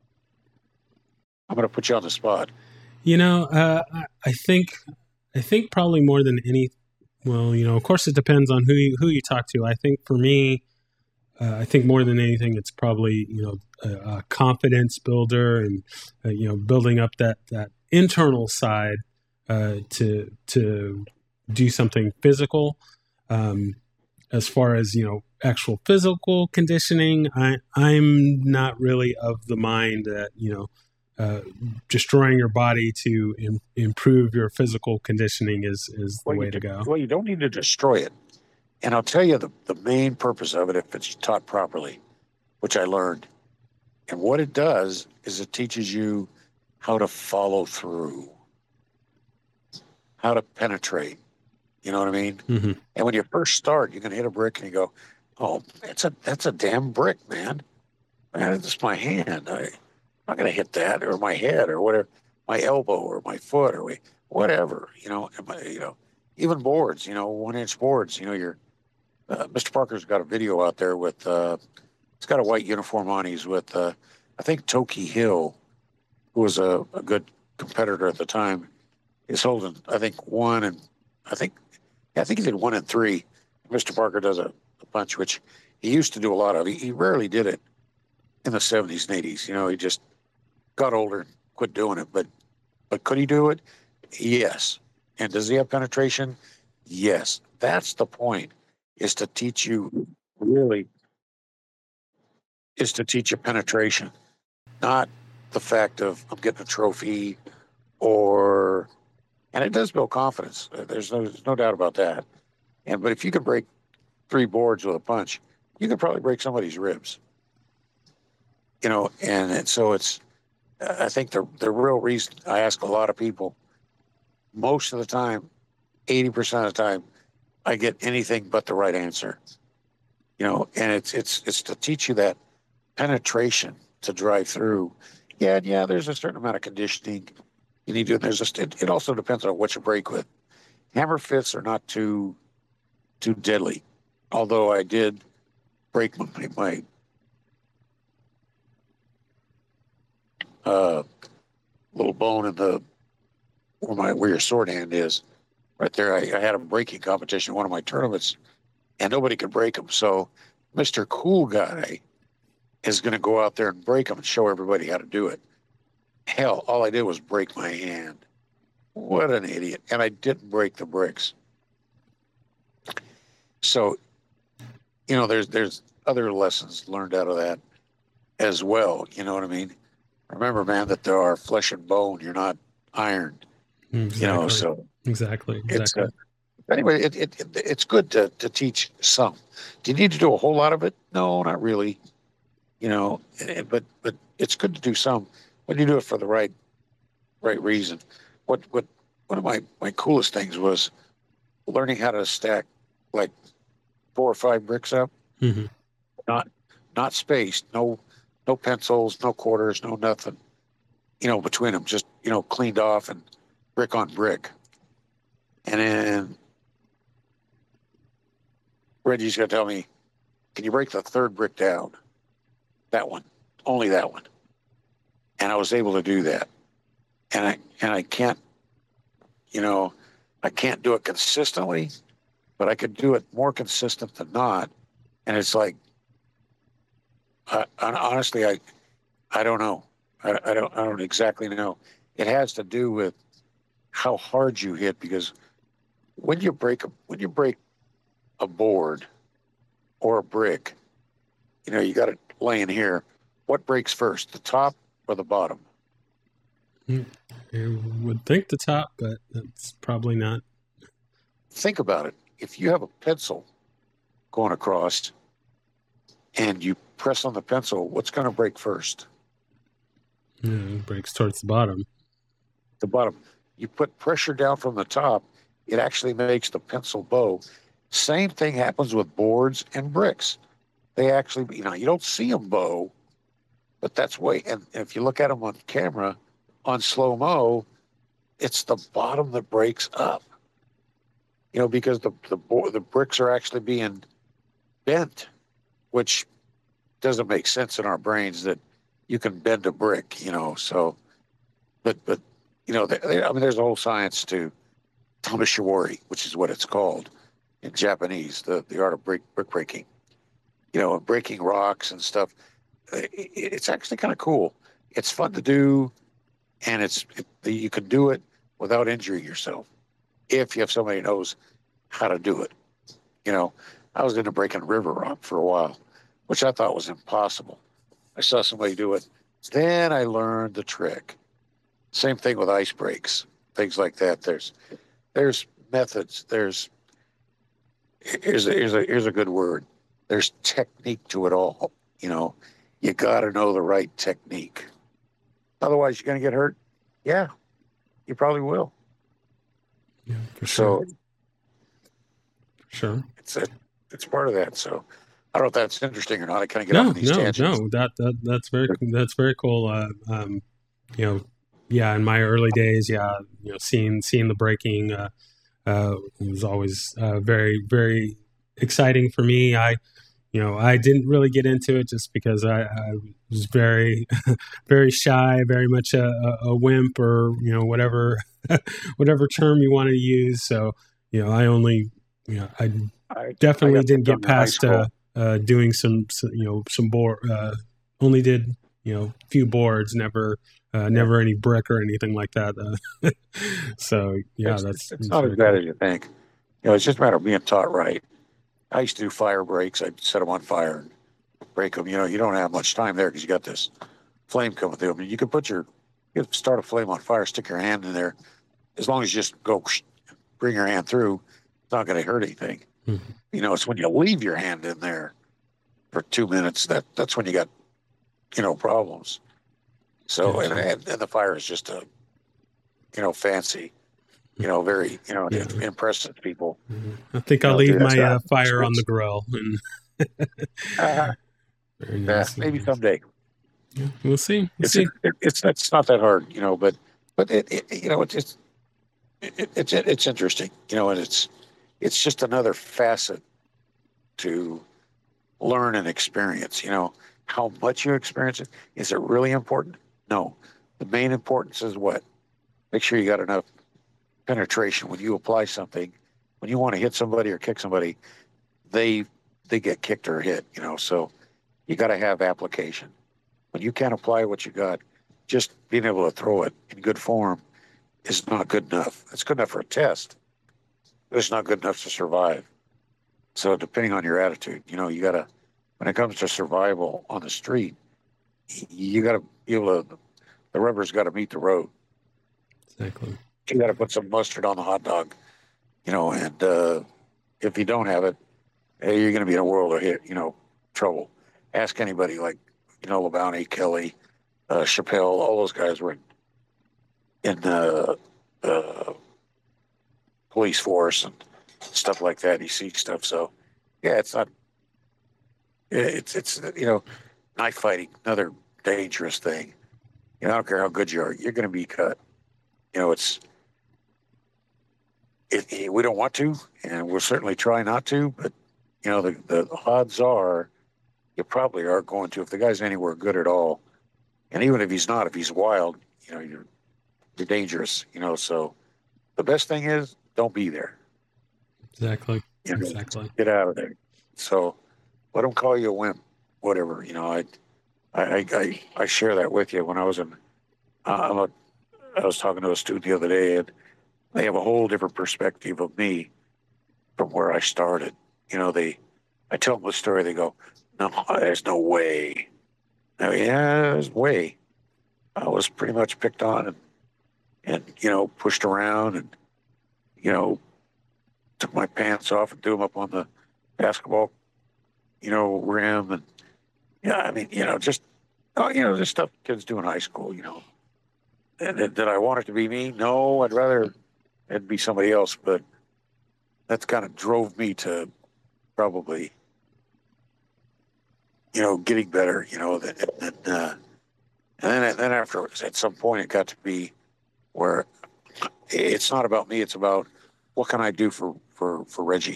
I'm going to put you on the spot. You know, uh, I think I think probably more than any. Well, you know, of course, it depends on who you, who you talk to. I think for me, uh, I think more than anything, it's probably, you know, a, a confidence builder and, uh, you know, building up that, that internal side uh, to, to do something physical. Um, as far as, you know, actual physical conditioning, I, I'm not really of the mind that, you know, uh, destroying your body to in, improve your physical conditioning is, is the Well, way you to do, go. well, you don't need to destroy it. And I'll tell you the, the main purpose of it, if it's taught properly, which I learned. And what it does is it teaches you how to follow through, how to penetrate. You know what I mean? Mm-hmm. And when you first start, you're going to hit a brick and you go, oh, that's a, that's a damn brick, man. Man, it's my hand. I, I'm not going to hit that, or my head, or whatever, my elbow, or my foot, or whatever, you know, my, you know, even boards, you know, one inch boards, you know, you're, uh, Mister Parker's got a video out there with, uh, he's got a white uniform on. He's with, uh, I think, Toki Hill, who was a, a good competitor at the time. He's holding, I think, one and I think, yeah, I think he did one and three. Mister Parker does a, a bunch, which he used to do a lot of. He, he rarely did it in the seventies and eighties. You know, he just got older and quit doing it. But but could he do it? Yes. And does he have penetration? Yes. That's the point, is to teach you really, is to teach you penetration, not the fact of I'm getting a trophy or, and it does build confidence. There's no, there's no doubt about that. And but if you could break three boards with a punch, you could probably break somebody's ribs. You know, and, and so it's, I think the the real reason I ask a lot of people, most of the time, eighty percent of the time, I get anything but the right answer. You know, and it's it's it's to teach you that penetration to drive through. Yeah, yeah, there's a certain amount of conditioning you need to, there's a, it, it also depends on what you break with. Hammer fits are not too too deadly. Although I did break my, my uh, little bone in the where my where your sword hand is, right there. I, I had a breaking competition in one of my tournaments, and nobody could break them. So Mister Cool Guy is going to go out there and break them and show everybody how to do it. Hell, all I did was break my hand. What an idiot! And I didn't break the bricks. So, you know, there's there's other lessons learned out of that as well. You know what I mean? Remember, man, that there are flesh and bone. You're not iron. Exactly. You know, so exactly. it's Exactly. uh, anyway. It, it, it it's good to to teach some. Do you need to do a whole lot of it? No, not really. You know, but but it's good to do some when you do it for the right right reason. What what one of my my coolest things was learning how to stack like four or five bricks up, Mm-hmm. not not spaced, no no pencils, no quarters, no nothing, you know, between them, just, you know, cleaned off and brick on brick. And then Reggie's gonna tell me, can you break the third brick down? That one, only that one. And I was able to do that. And I and I can't, you know, I can't do it consistently, but I could do it more consistent than not. And it's like, I, I, honestly, I I don't know. I, I don't I don't exactly know. It has to do with how hard you hit, because when you break a when you break a board or a brick, you know, you got it laying here. What breaks first, the top or the bottom? I would think the top, but that's probably not. Think about it. If you have a pencil going across and you press on the pencil, what's going to break first? Yeah, it breaks towards the bottom. The bottom. You put pressure down from the top, it actually makes the pencil bow. Same thing happens with boards and bricks. They actually, you know, you don't see them bow, but that's way. And if you look at them on camera, on slow mo, it's the bottom that breaks up. You know, because the the the bricks are actually being bent, which doesn't make sense in our brains that you can bend a brick. You know, so, but but you know, they, they, I mean, there's a whole science to tamashawari, which is what it's called in Japanese, the the art of brick brick breaking. you know, and breaking rocks and stuff. It, it's actually kind of cool. It's fun to do, and it's it, you can do it without injuring yourself if you have somebody who knows how to do it. You know, I was into breaking river rock for a while, which I thought was impossible. I saw somebody do it. Then I learned the trick. Same thing with ice breaks, things like that. There's there's methods. There's here's a, here's a here's a good word. There's technique to it all. You know, you got to know the right technique. Otherwise, you're going to get hurt. Yeah, you probably will. Yeah, for sure. So, sure. It's a, it's part of that. So I don't know if that's interesting or not. I kind of get no, off on these no, tangents. No, that, that, that's very, that's very cool. Uh, um, you know, yeah, in my early days, yeah, you know, seeing, seeing the breaking, uh, uh, it was always, uh, very, very exciting for me. I, you know, I didn't really get into it just because I, I was very, very shy, very much a, a wimp, or, you know, whatever, whatever term you want to use. So, you know, I only, you know, I I, definitely I didn't get in high past, uh, uh, doing some, some, you know, some board, uh, only did, you know, few boards, never, uh, never any brick or anything like that. Uh, so yeah, it's, that's, it's that's not as very bad cool. as you think. You know, it's just a matter of being taught right. I used to do fire breaks. I'd set them on fire and break them. You know, you don't have much time there because you got this flame coming through. I mean, you can put your, you can start a flame on fire, stick your hand in there. As long as you just go, bring your hand through, it's not going to hurt anything. Mm-hmm. You know, it's when you leave your hand in there for two minutes that that's when you got, you know, problems. So, yeah, and, and and the fire is just a, you know, fancy, you know, very, you know, yeah. it impresses people. I think I'll know, leave dude, my uh, fire on the grill. And uh, very nice. Yeah, maybe someday. Yeah, we'll see. We'll it's see. It, it's it's not that hard, you know, but but it, it you know it's it's it, it's it's interesting, you know, and it's it's just another facet to learn and experience. You know, how much you experience it. Is it really important? No. The main importance is what? Make sure you got enough penetration when you apply something. When you want to hit somebody or kick somebody, they they get kicked or hit, you know. So you got to have application. When you can't apply what you got, just being able to throw it in good form is not good enough. It's good enough for a test, but it's not good enough to survive. So depending on your attitude, you know, you got to, when it comes to survival on the street, you got to be able to, the rubber's got to meet the road. Exactly. You got to put some mustard on the hot dog, you know, and uh, if you don't have it, hey, you're going to be in a world of, you know, trouble. Ask anybody like, you know, LeBounty, Kelly, uh, Chappelle, all those guys were in, in the uh, police force and stuff like that. You see stuff. So, yeah, it's not, it's, it's, you know, knife fighting, another dangerous thing. You know, I don't care how good you are, you're going to be cut. You know, it's, it, it, we don't want to, and we'll certainly try not to, but, you know, the, the odds are you probably are going to, if the guy's anywhere good at all. And even if he's not, if he's wild, you know, you're, you're dangerous, you know, so the best thing is don't be there. Exactly. You know, exactly. Get out of there. So let them call you a wimp, whatever, you know, I, I, I, I share that with you. When I was in, uh, I'm a, I was talking to a student the other day, and they have a whole different perspective of me from where I started. You know, they, I tell them the story, they go, no, there's no way. I mean, yeah, there's a way. I was pretty much picked on and, and, you know, pushed around and, you know, took my pants off and threw them up on the basketball, you know, rim. And, yeah, I mean, you know, just, oh, you know, just stuff kids do in high school, you know. And, and did I want it to be me? No, I'd rather it be somebody else. But that's kind of drove me to probably, you know, getting better, you know, and, and, uh, and then, then after, at some point, it got to be where it's not about me. It's about what can I do for, for, for Reggie?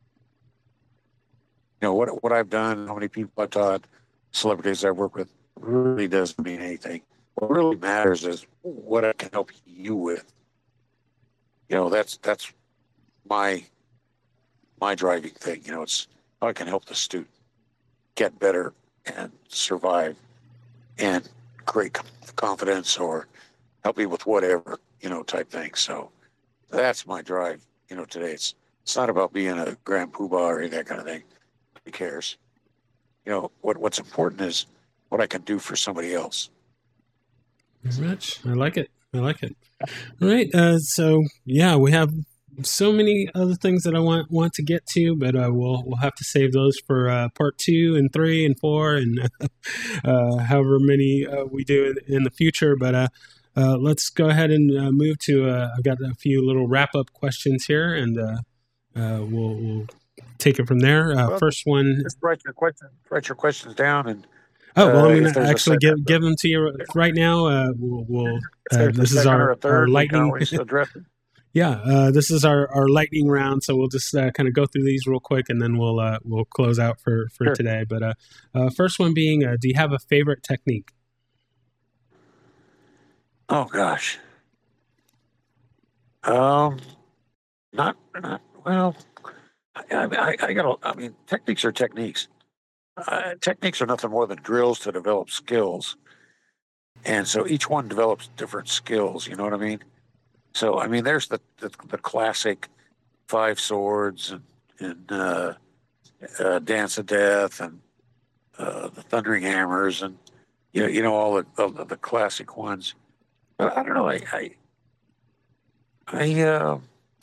You know, what, what I've done, how many people I've taught, celebrities I've worked with, really doesn't mean anything. What really matters is what I can help you with. You know, that's, that's my, my driving thing. You know, it's how I can help the student. get better and survive and create confidence or help me with whatever, you know, type thing. So that's my drive, you know, today. It's it's not about being a grand poobah or any of that kind of thing. Who cares? You know, what what's important is what I can do for somebody else. Very much. I like it. I like it. All right. Uh, so yeah, we have so many other things that I want want to get to, but uh, we'll we'll have to save those for uh, part two and three and four and uh, however many uh, we do in, in the future. But uh, uh, let's go ahead and uh, move to. Uh, I've got a few little wrap up questions here, and uh, uh, we'll we'll take it from there. Uh, Well, first one. Just write your question, write your questions down, and Oh, well, uh, I'm if going to there's a actually give second, give them to you right now. Uh, we'll, we'll if uh, there's a this is second or our a third, our we can lightning. always address it. Yeah, uh, this is our, our lightning round, so we'll just uh, kind of go through these real quick, and then we'll uh, we'll close out for, for Sure. today. But uh, uh, first one being, uh, do you have a favorite technique? Oh gosh. Um, not not well. I, I, I got. I mean, techniques are techniques. Uh, techniques are nothing more than drills to develop skills, and so each one develops different skills. You know what I mean? So I mean, there's the the, the classic five swords and, and uh, uh, Dance of Death and uh, the Thundering Hammers and you know you know all the the, the classic ones. But I don't know. I I I, uh,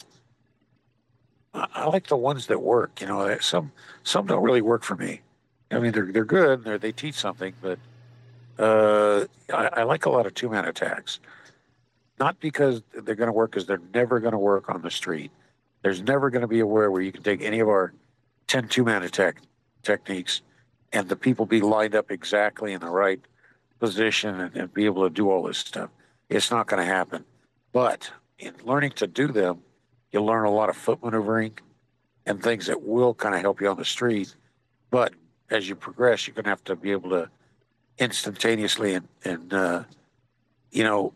I I like the ones that work. You know, some some don't really work for me. I mean, they're they're good. They're, they teach something, but uh, I, I like a lot of two man attacks. Not because they're going to work, because they're never going to work on the street. There's never going to be a where where you can take any of our ten two man attack techniques and the people be lined up exactly in the right position and, and be able to do all this stuff. It's not going to happen. But in learning to do them, you'll learn a lot of foot maneuvering and things that will kind of help you on the street. But as you progress, you're going to have to be able to instantaneously and, and uh, you know,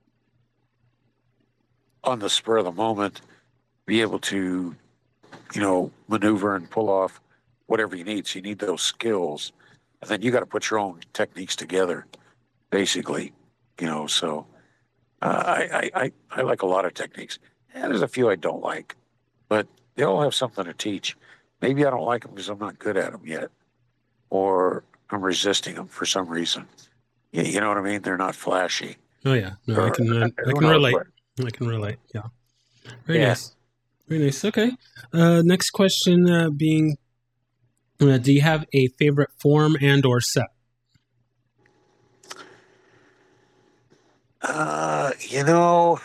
on the spur of the moment, be able to, you know, maneuver and pull off whatever you need. So you need those skills. And then you got to put your own techniques together, basically, you know. So uh, I, I, I, I like a lot of techniques. And there's a few I don't like, but they all have something to teach. Maybe I don't like them because I'm not good at them yet, or I'm resisting them for some reason. You, you know what I mean? They're not flashy. Oh yeah, no, Or, I can uh, I who can knows relate. what. I can relate. Yeah, very Yeah. nice, very nice. Okay, uh, next question uh, being, uh, do you have a favorite form and or set? Uh, you know,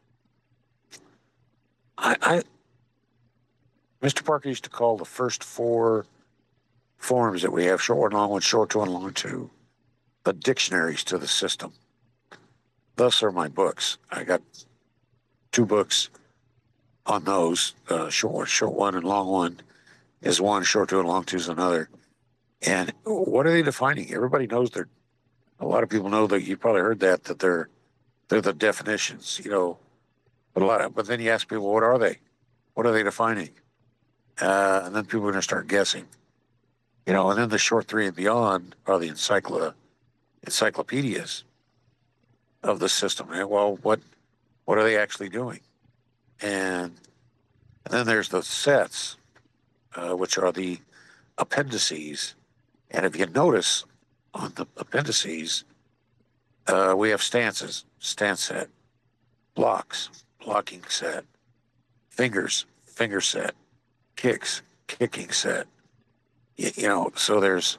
I, I Mister Parker used to call the first four forms that we have, short one, long one, short two, and long two, the dictionaries to the system. Thus are my books. I got two books on those. Uh, short, short one and long one is one, short two and long two is another. And what are they defining? Everybody knows they're. A lot of people know that you probably heard that that they're they're the definitions, you know. But a lot of, but then you ask people, what are they? What are they defining? Uh, and then people are going to start guessing, you know. And then the short three and beyond are the encyclo encyclopedias of the system. And well, what what are they actually doing? And, and then there's the sets, uh, which are the appendices. And if you notice on the appendices, uh, we have stances, stance set, blocks, blocking set, fingers, finger set, kicks, kicking set. You, you know, so there's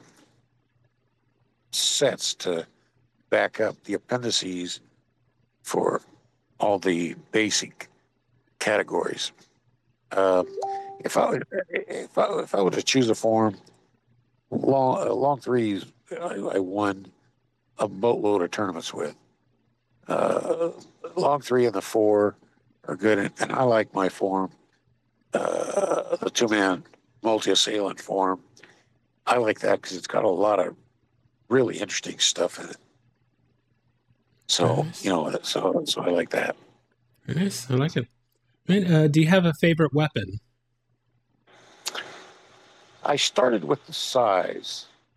sets to back up the appendices for all the basic categories. Uh, if I if I if I were to choose a form, long uh, long threes, I, I won a boatload of tournaments with. Uh, long three and the four are good, and, and I like my form, uh, the two man multi assailant form. I like that because it's got a lot of really interesting stuff in it. So Nice. you know, so so I like that. Very nice. I like it. Right. Uh, do you have a favorite weapon? I started with the size.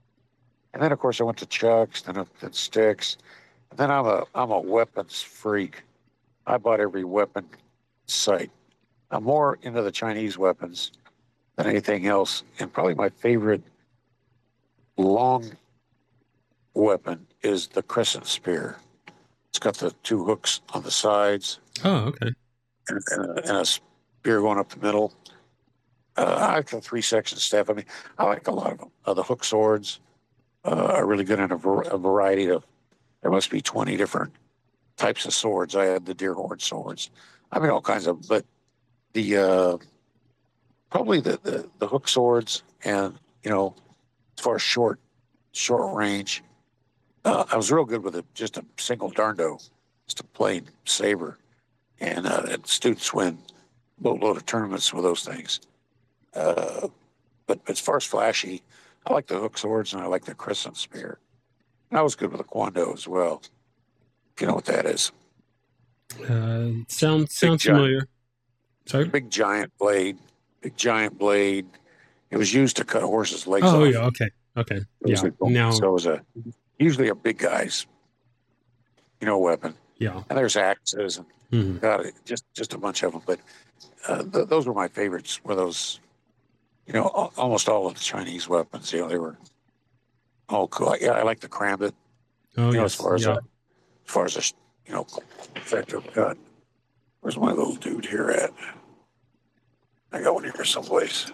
And then, of course, I went to Chuck's, then then Sticks. And then I'm a I'm a weapons freak. I bought every weapon in sight. I'm more into the Chinese weapons than anything else. And probably my favorite long weapon is the crescent spear. It's got the two hooks on the sides. Oh, okay. And, and, a, and a spear going up the middle. Uh, I like the three section staff. I mean, I like a lot of them. Uh, the hook swords uh, are really good in a, ver- a variety of. There must be twenty different types of swords. I had the deer horn swords. I mean, all kinds of. But the uh, probably the, the the hook swords, and you know, as far as short short range, uh, I was real good with it. Just a single darndo, just a plain saber, and, uh, and students win a boatload of tournaments with those things. Uh, but as far as flashy, I like the hook swords and I like the crescent spear. And I was good with the Kwando as well. If you know what that is. Uh, sounds Big sounds giant, familiar. Sorry. Big giant blade. Big giant blade. It was used to cut horses' legs Oh off. yeah. Okay. Okay. It was Yeah. a- Now. So it was a usually a big guy's, you know, weapon. Yeah. And there's axes and Mm-hmm. got it, just just a bunch of them. But uh, th- those were my favorites. Were those, you know, al- almost all of the Chinese weapons. You know, they were all cool. Yeah, I like the Krambit. Oh You know, yes. as far as Yeah. a, as far as a, you know, effective cut. Where's my little dude here at? I got one here someplace.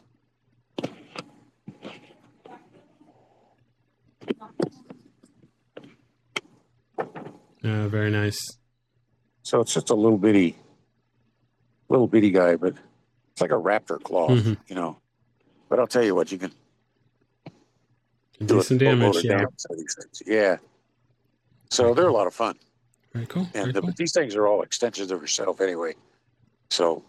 Uh, very nice. So it's just a little bitty, little bitty guy, but it's like a raptor claw, Mm-hmm. you know. But I'll tell you what, you can do, Do a some boatload damage. of Yeah. damage to these things. Yeah. So they're a lot of fun. Very cool. Very And the, cool. these things are all extensions of yourself anyway. So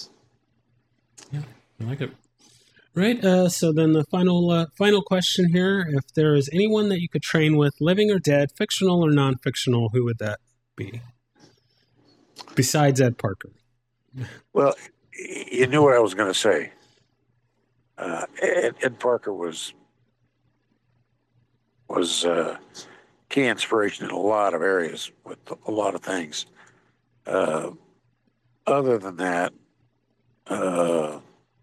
I like it. Right. Uh, so then the final uh, final question here: if there is anyone that you could train with, living or dead, fictional or non-fictional, who would that be? Besides Ed Parker. well, y- you knew what I was going to say. Uh, Ed, Ed Parker was was uh, key inspiration in a lot of areas with a lot of things. Uh, other than that, uh,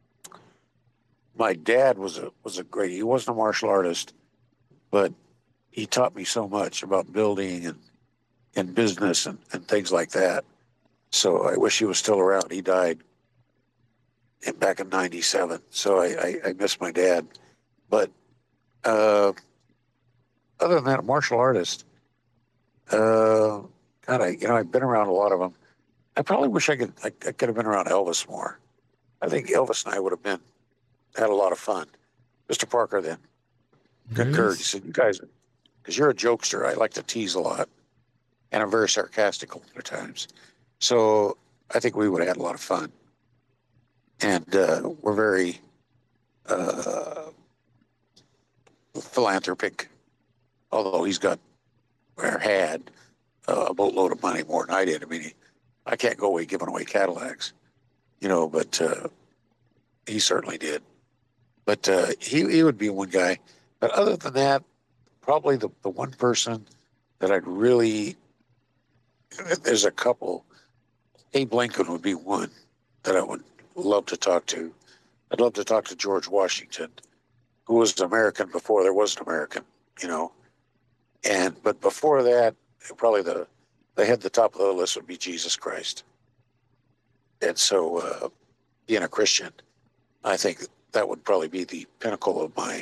my dad was a was a great. He wasn't a martial artist, but he taught me so much about building and and business and, and things like that. So I wish he was still around. He died in, back in ninety-seven. So I, I, I miss my dad. But uh, other than that, a martial artist, uh, God, I, you know, I've been around a lot of them. I probably wish I could, I, I could have been around Elvis more. I think Elvis and I would have been, had a lot of fun. Mister Parker then Very concurred. nice. He said, you guys, because you're a jokester, I like to tease a lot. And I'm very sarcastic at times. So I think we would have had a lot of fun. And uh, we're very uh, philanthropic, although he's got, or had, uh, a boatload of money more than I did. I mean, he, I can't go away giving away Cadillacs, you know, but uh, he certainly did. But uh, he, he would be one guy. But other than that, probably the, the one person that I'd really, there's a couple. Abe Lincoln would be one that I would love to talk to. I'd love to talk to George Washington, who was American before there was an American, you know. And but before that, probably the the head, the top of the list would be Jesus Christ. And so, uh, being a Christian, I think that would probably be the pinnacle of my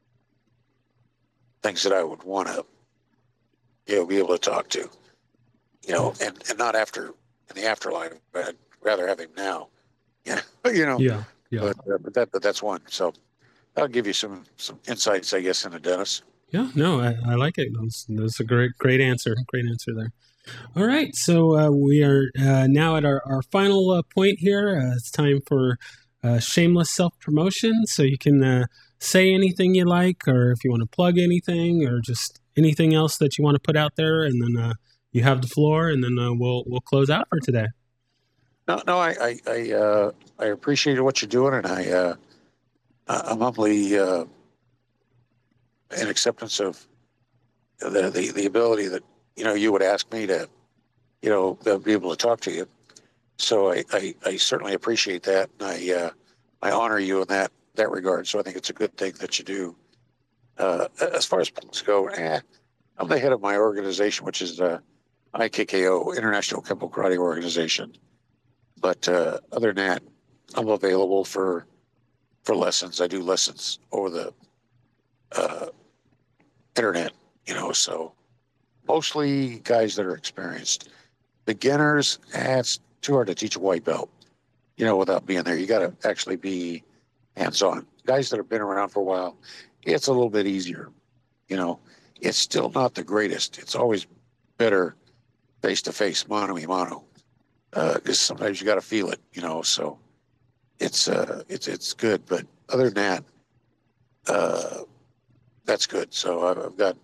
things that I would want to, you know, be able to talk to, you know, and, and not after in the afterlife, but I'd rather have him now. Yeah, you know. Yeah. Yeah. But, uh, but that but that's one. So that'll give you some some insights, I guess, into Dennis. Yeah, no, I, I like it. That's, that's a great, great answer. Great answer there. All right, so uh, we are uh, now at our, our final uh, point here. Uh, it's time for uh, shameless self-promotion. So you can uh, say anything you like, or if you want to plug anything, or just anything else that you want to put out there, and then uh, you have the floor, and then uh, we'll we'll close out for today. No, no, I I I, uh, I appreciate what you're doing, and I uh, I'm humbly uh, an acceptance of the, the, the ability that, you know, you would ask me to, you know, be able to talk to you. So I, I, I certainly appreciate that. And I, uh, I honor you in that, that regard. So I think it's a good thing that you do. Uh, as far as points go, eh, I'm the head of my organization, which is uh, I K K O, International Kempo Karate Organization. But uh, other than that, I'm available for for lessons. I do lessons over the uh, internet, you know, so mostly guys that are experienced. Beginners, eh, it's too hard to teach a white belt, you know, without being there. You got to actually be hands-on. Guys that have been around for a while, it's a little bit easier, you know. It's still not the greatest. It's always better face-to-face, mano-a-mano, because uh, sometimes you got to feel it, you know, so it's uh, it's it's good. But other than that, uh, that's good. So I've, I've got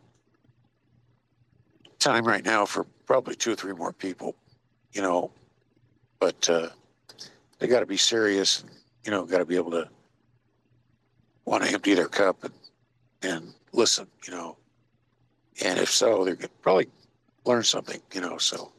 time right now for probably two or three more people, you know, but uh, they got to be serious, you know, got to be able to want to empty their cup and, and listen, you know, and if so, they're going to probably learn something, you know, so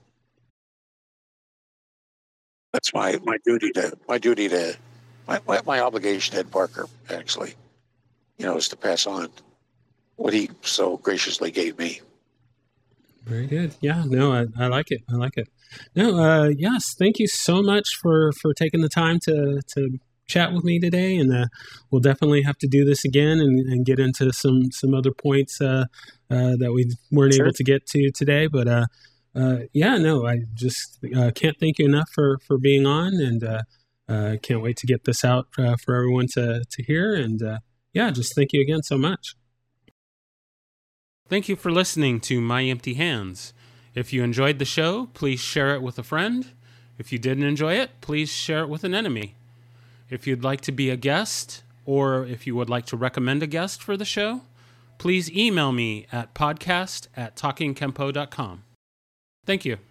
that's my, my duty to, my duty to, my, my, my obligation to Ed Parker, actually, you know, is to pass on what he so graciously gave me. Very good. Yeah, no, I, I like it. I like it. No, uh, yes, thank you so much for, for taking the time to, to chat with me today. And uh, we'll definitely have to do this again and, and get into some, some other points uh, uh, that we weren't sure. able to get to today. But uh, uh, yeah, no, I just uh, can't thank you enough for, for being on. And uh, uh, can't wait to get this out uh, for everyone to, to hear. And uh, yeah, just thank you again so much. Thank you for listening to My Empty Hands. If you enjoyed the show, please share it with a friend. If you didn't enjoy it, please share it with an enemy. If you'd like to be a guest, or if you would like to recommend a guest for the show, please email me at podcast at talking kempo dot com. Thank you.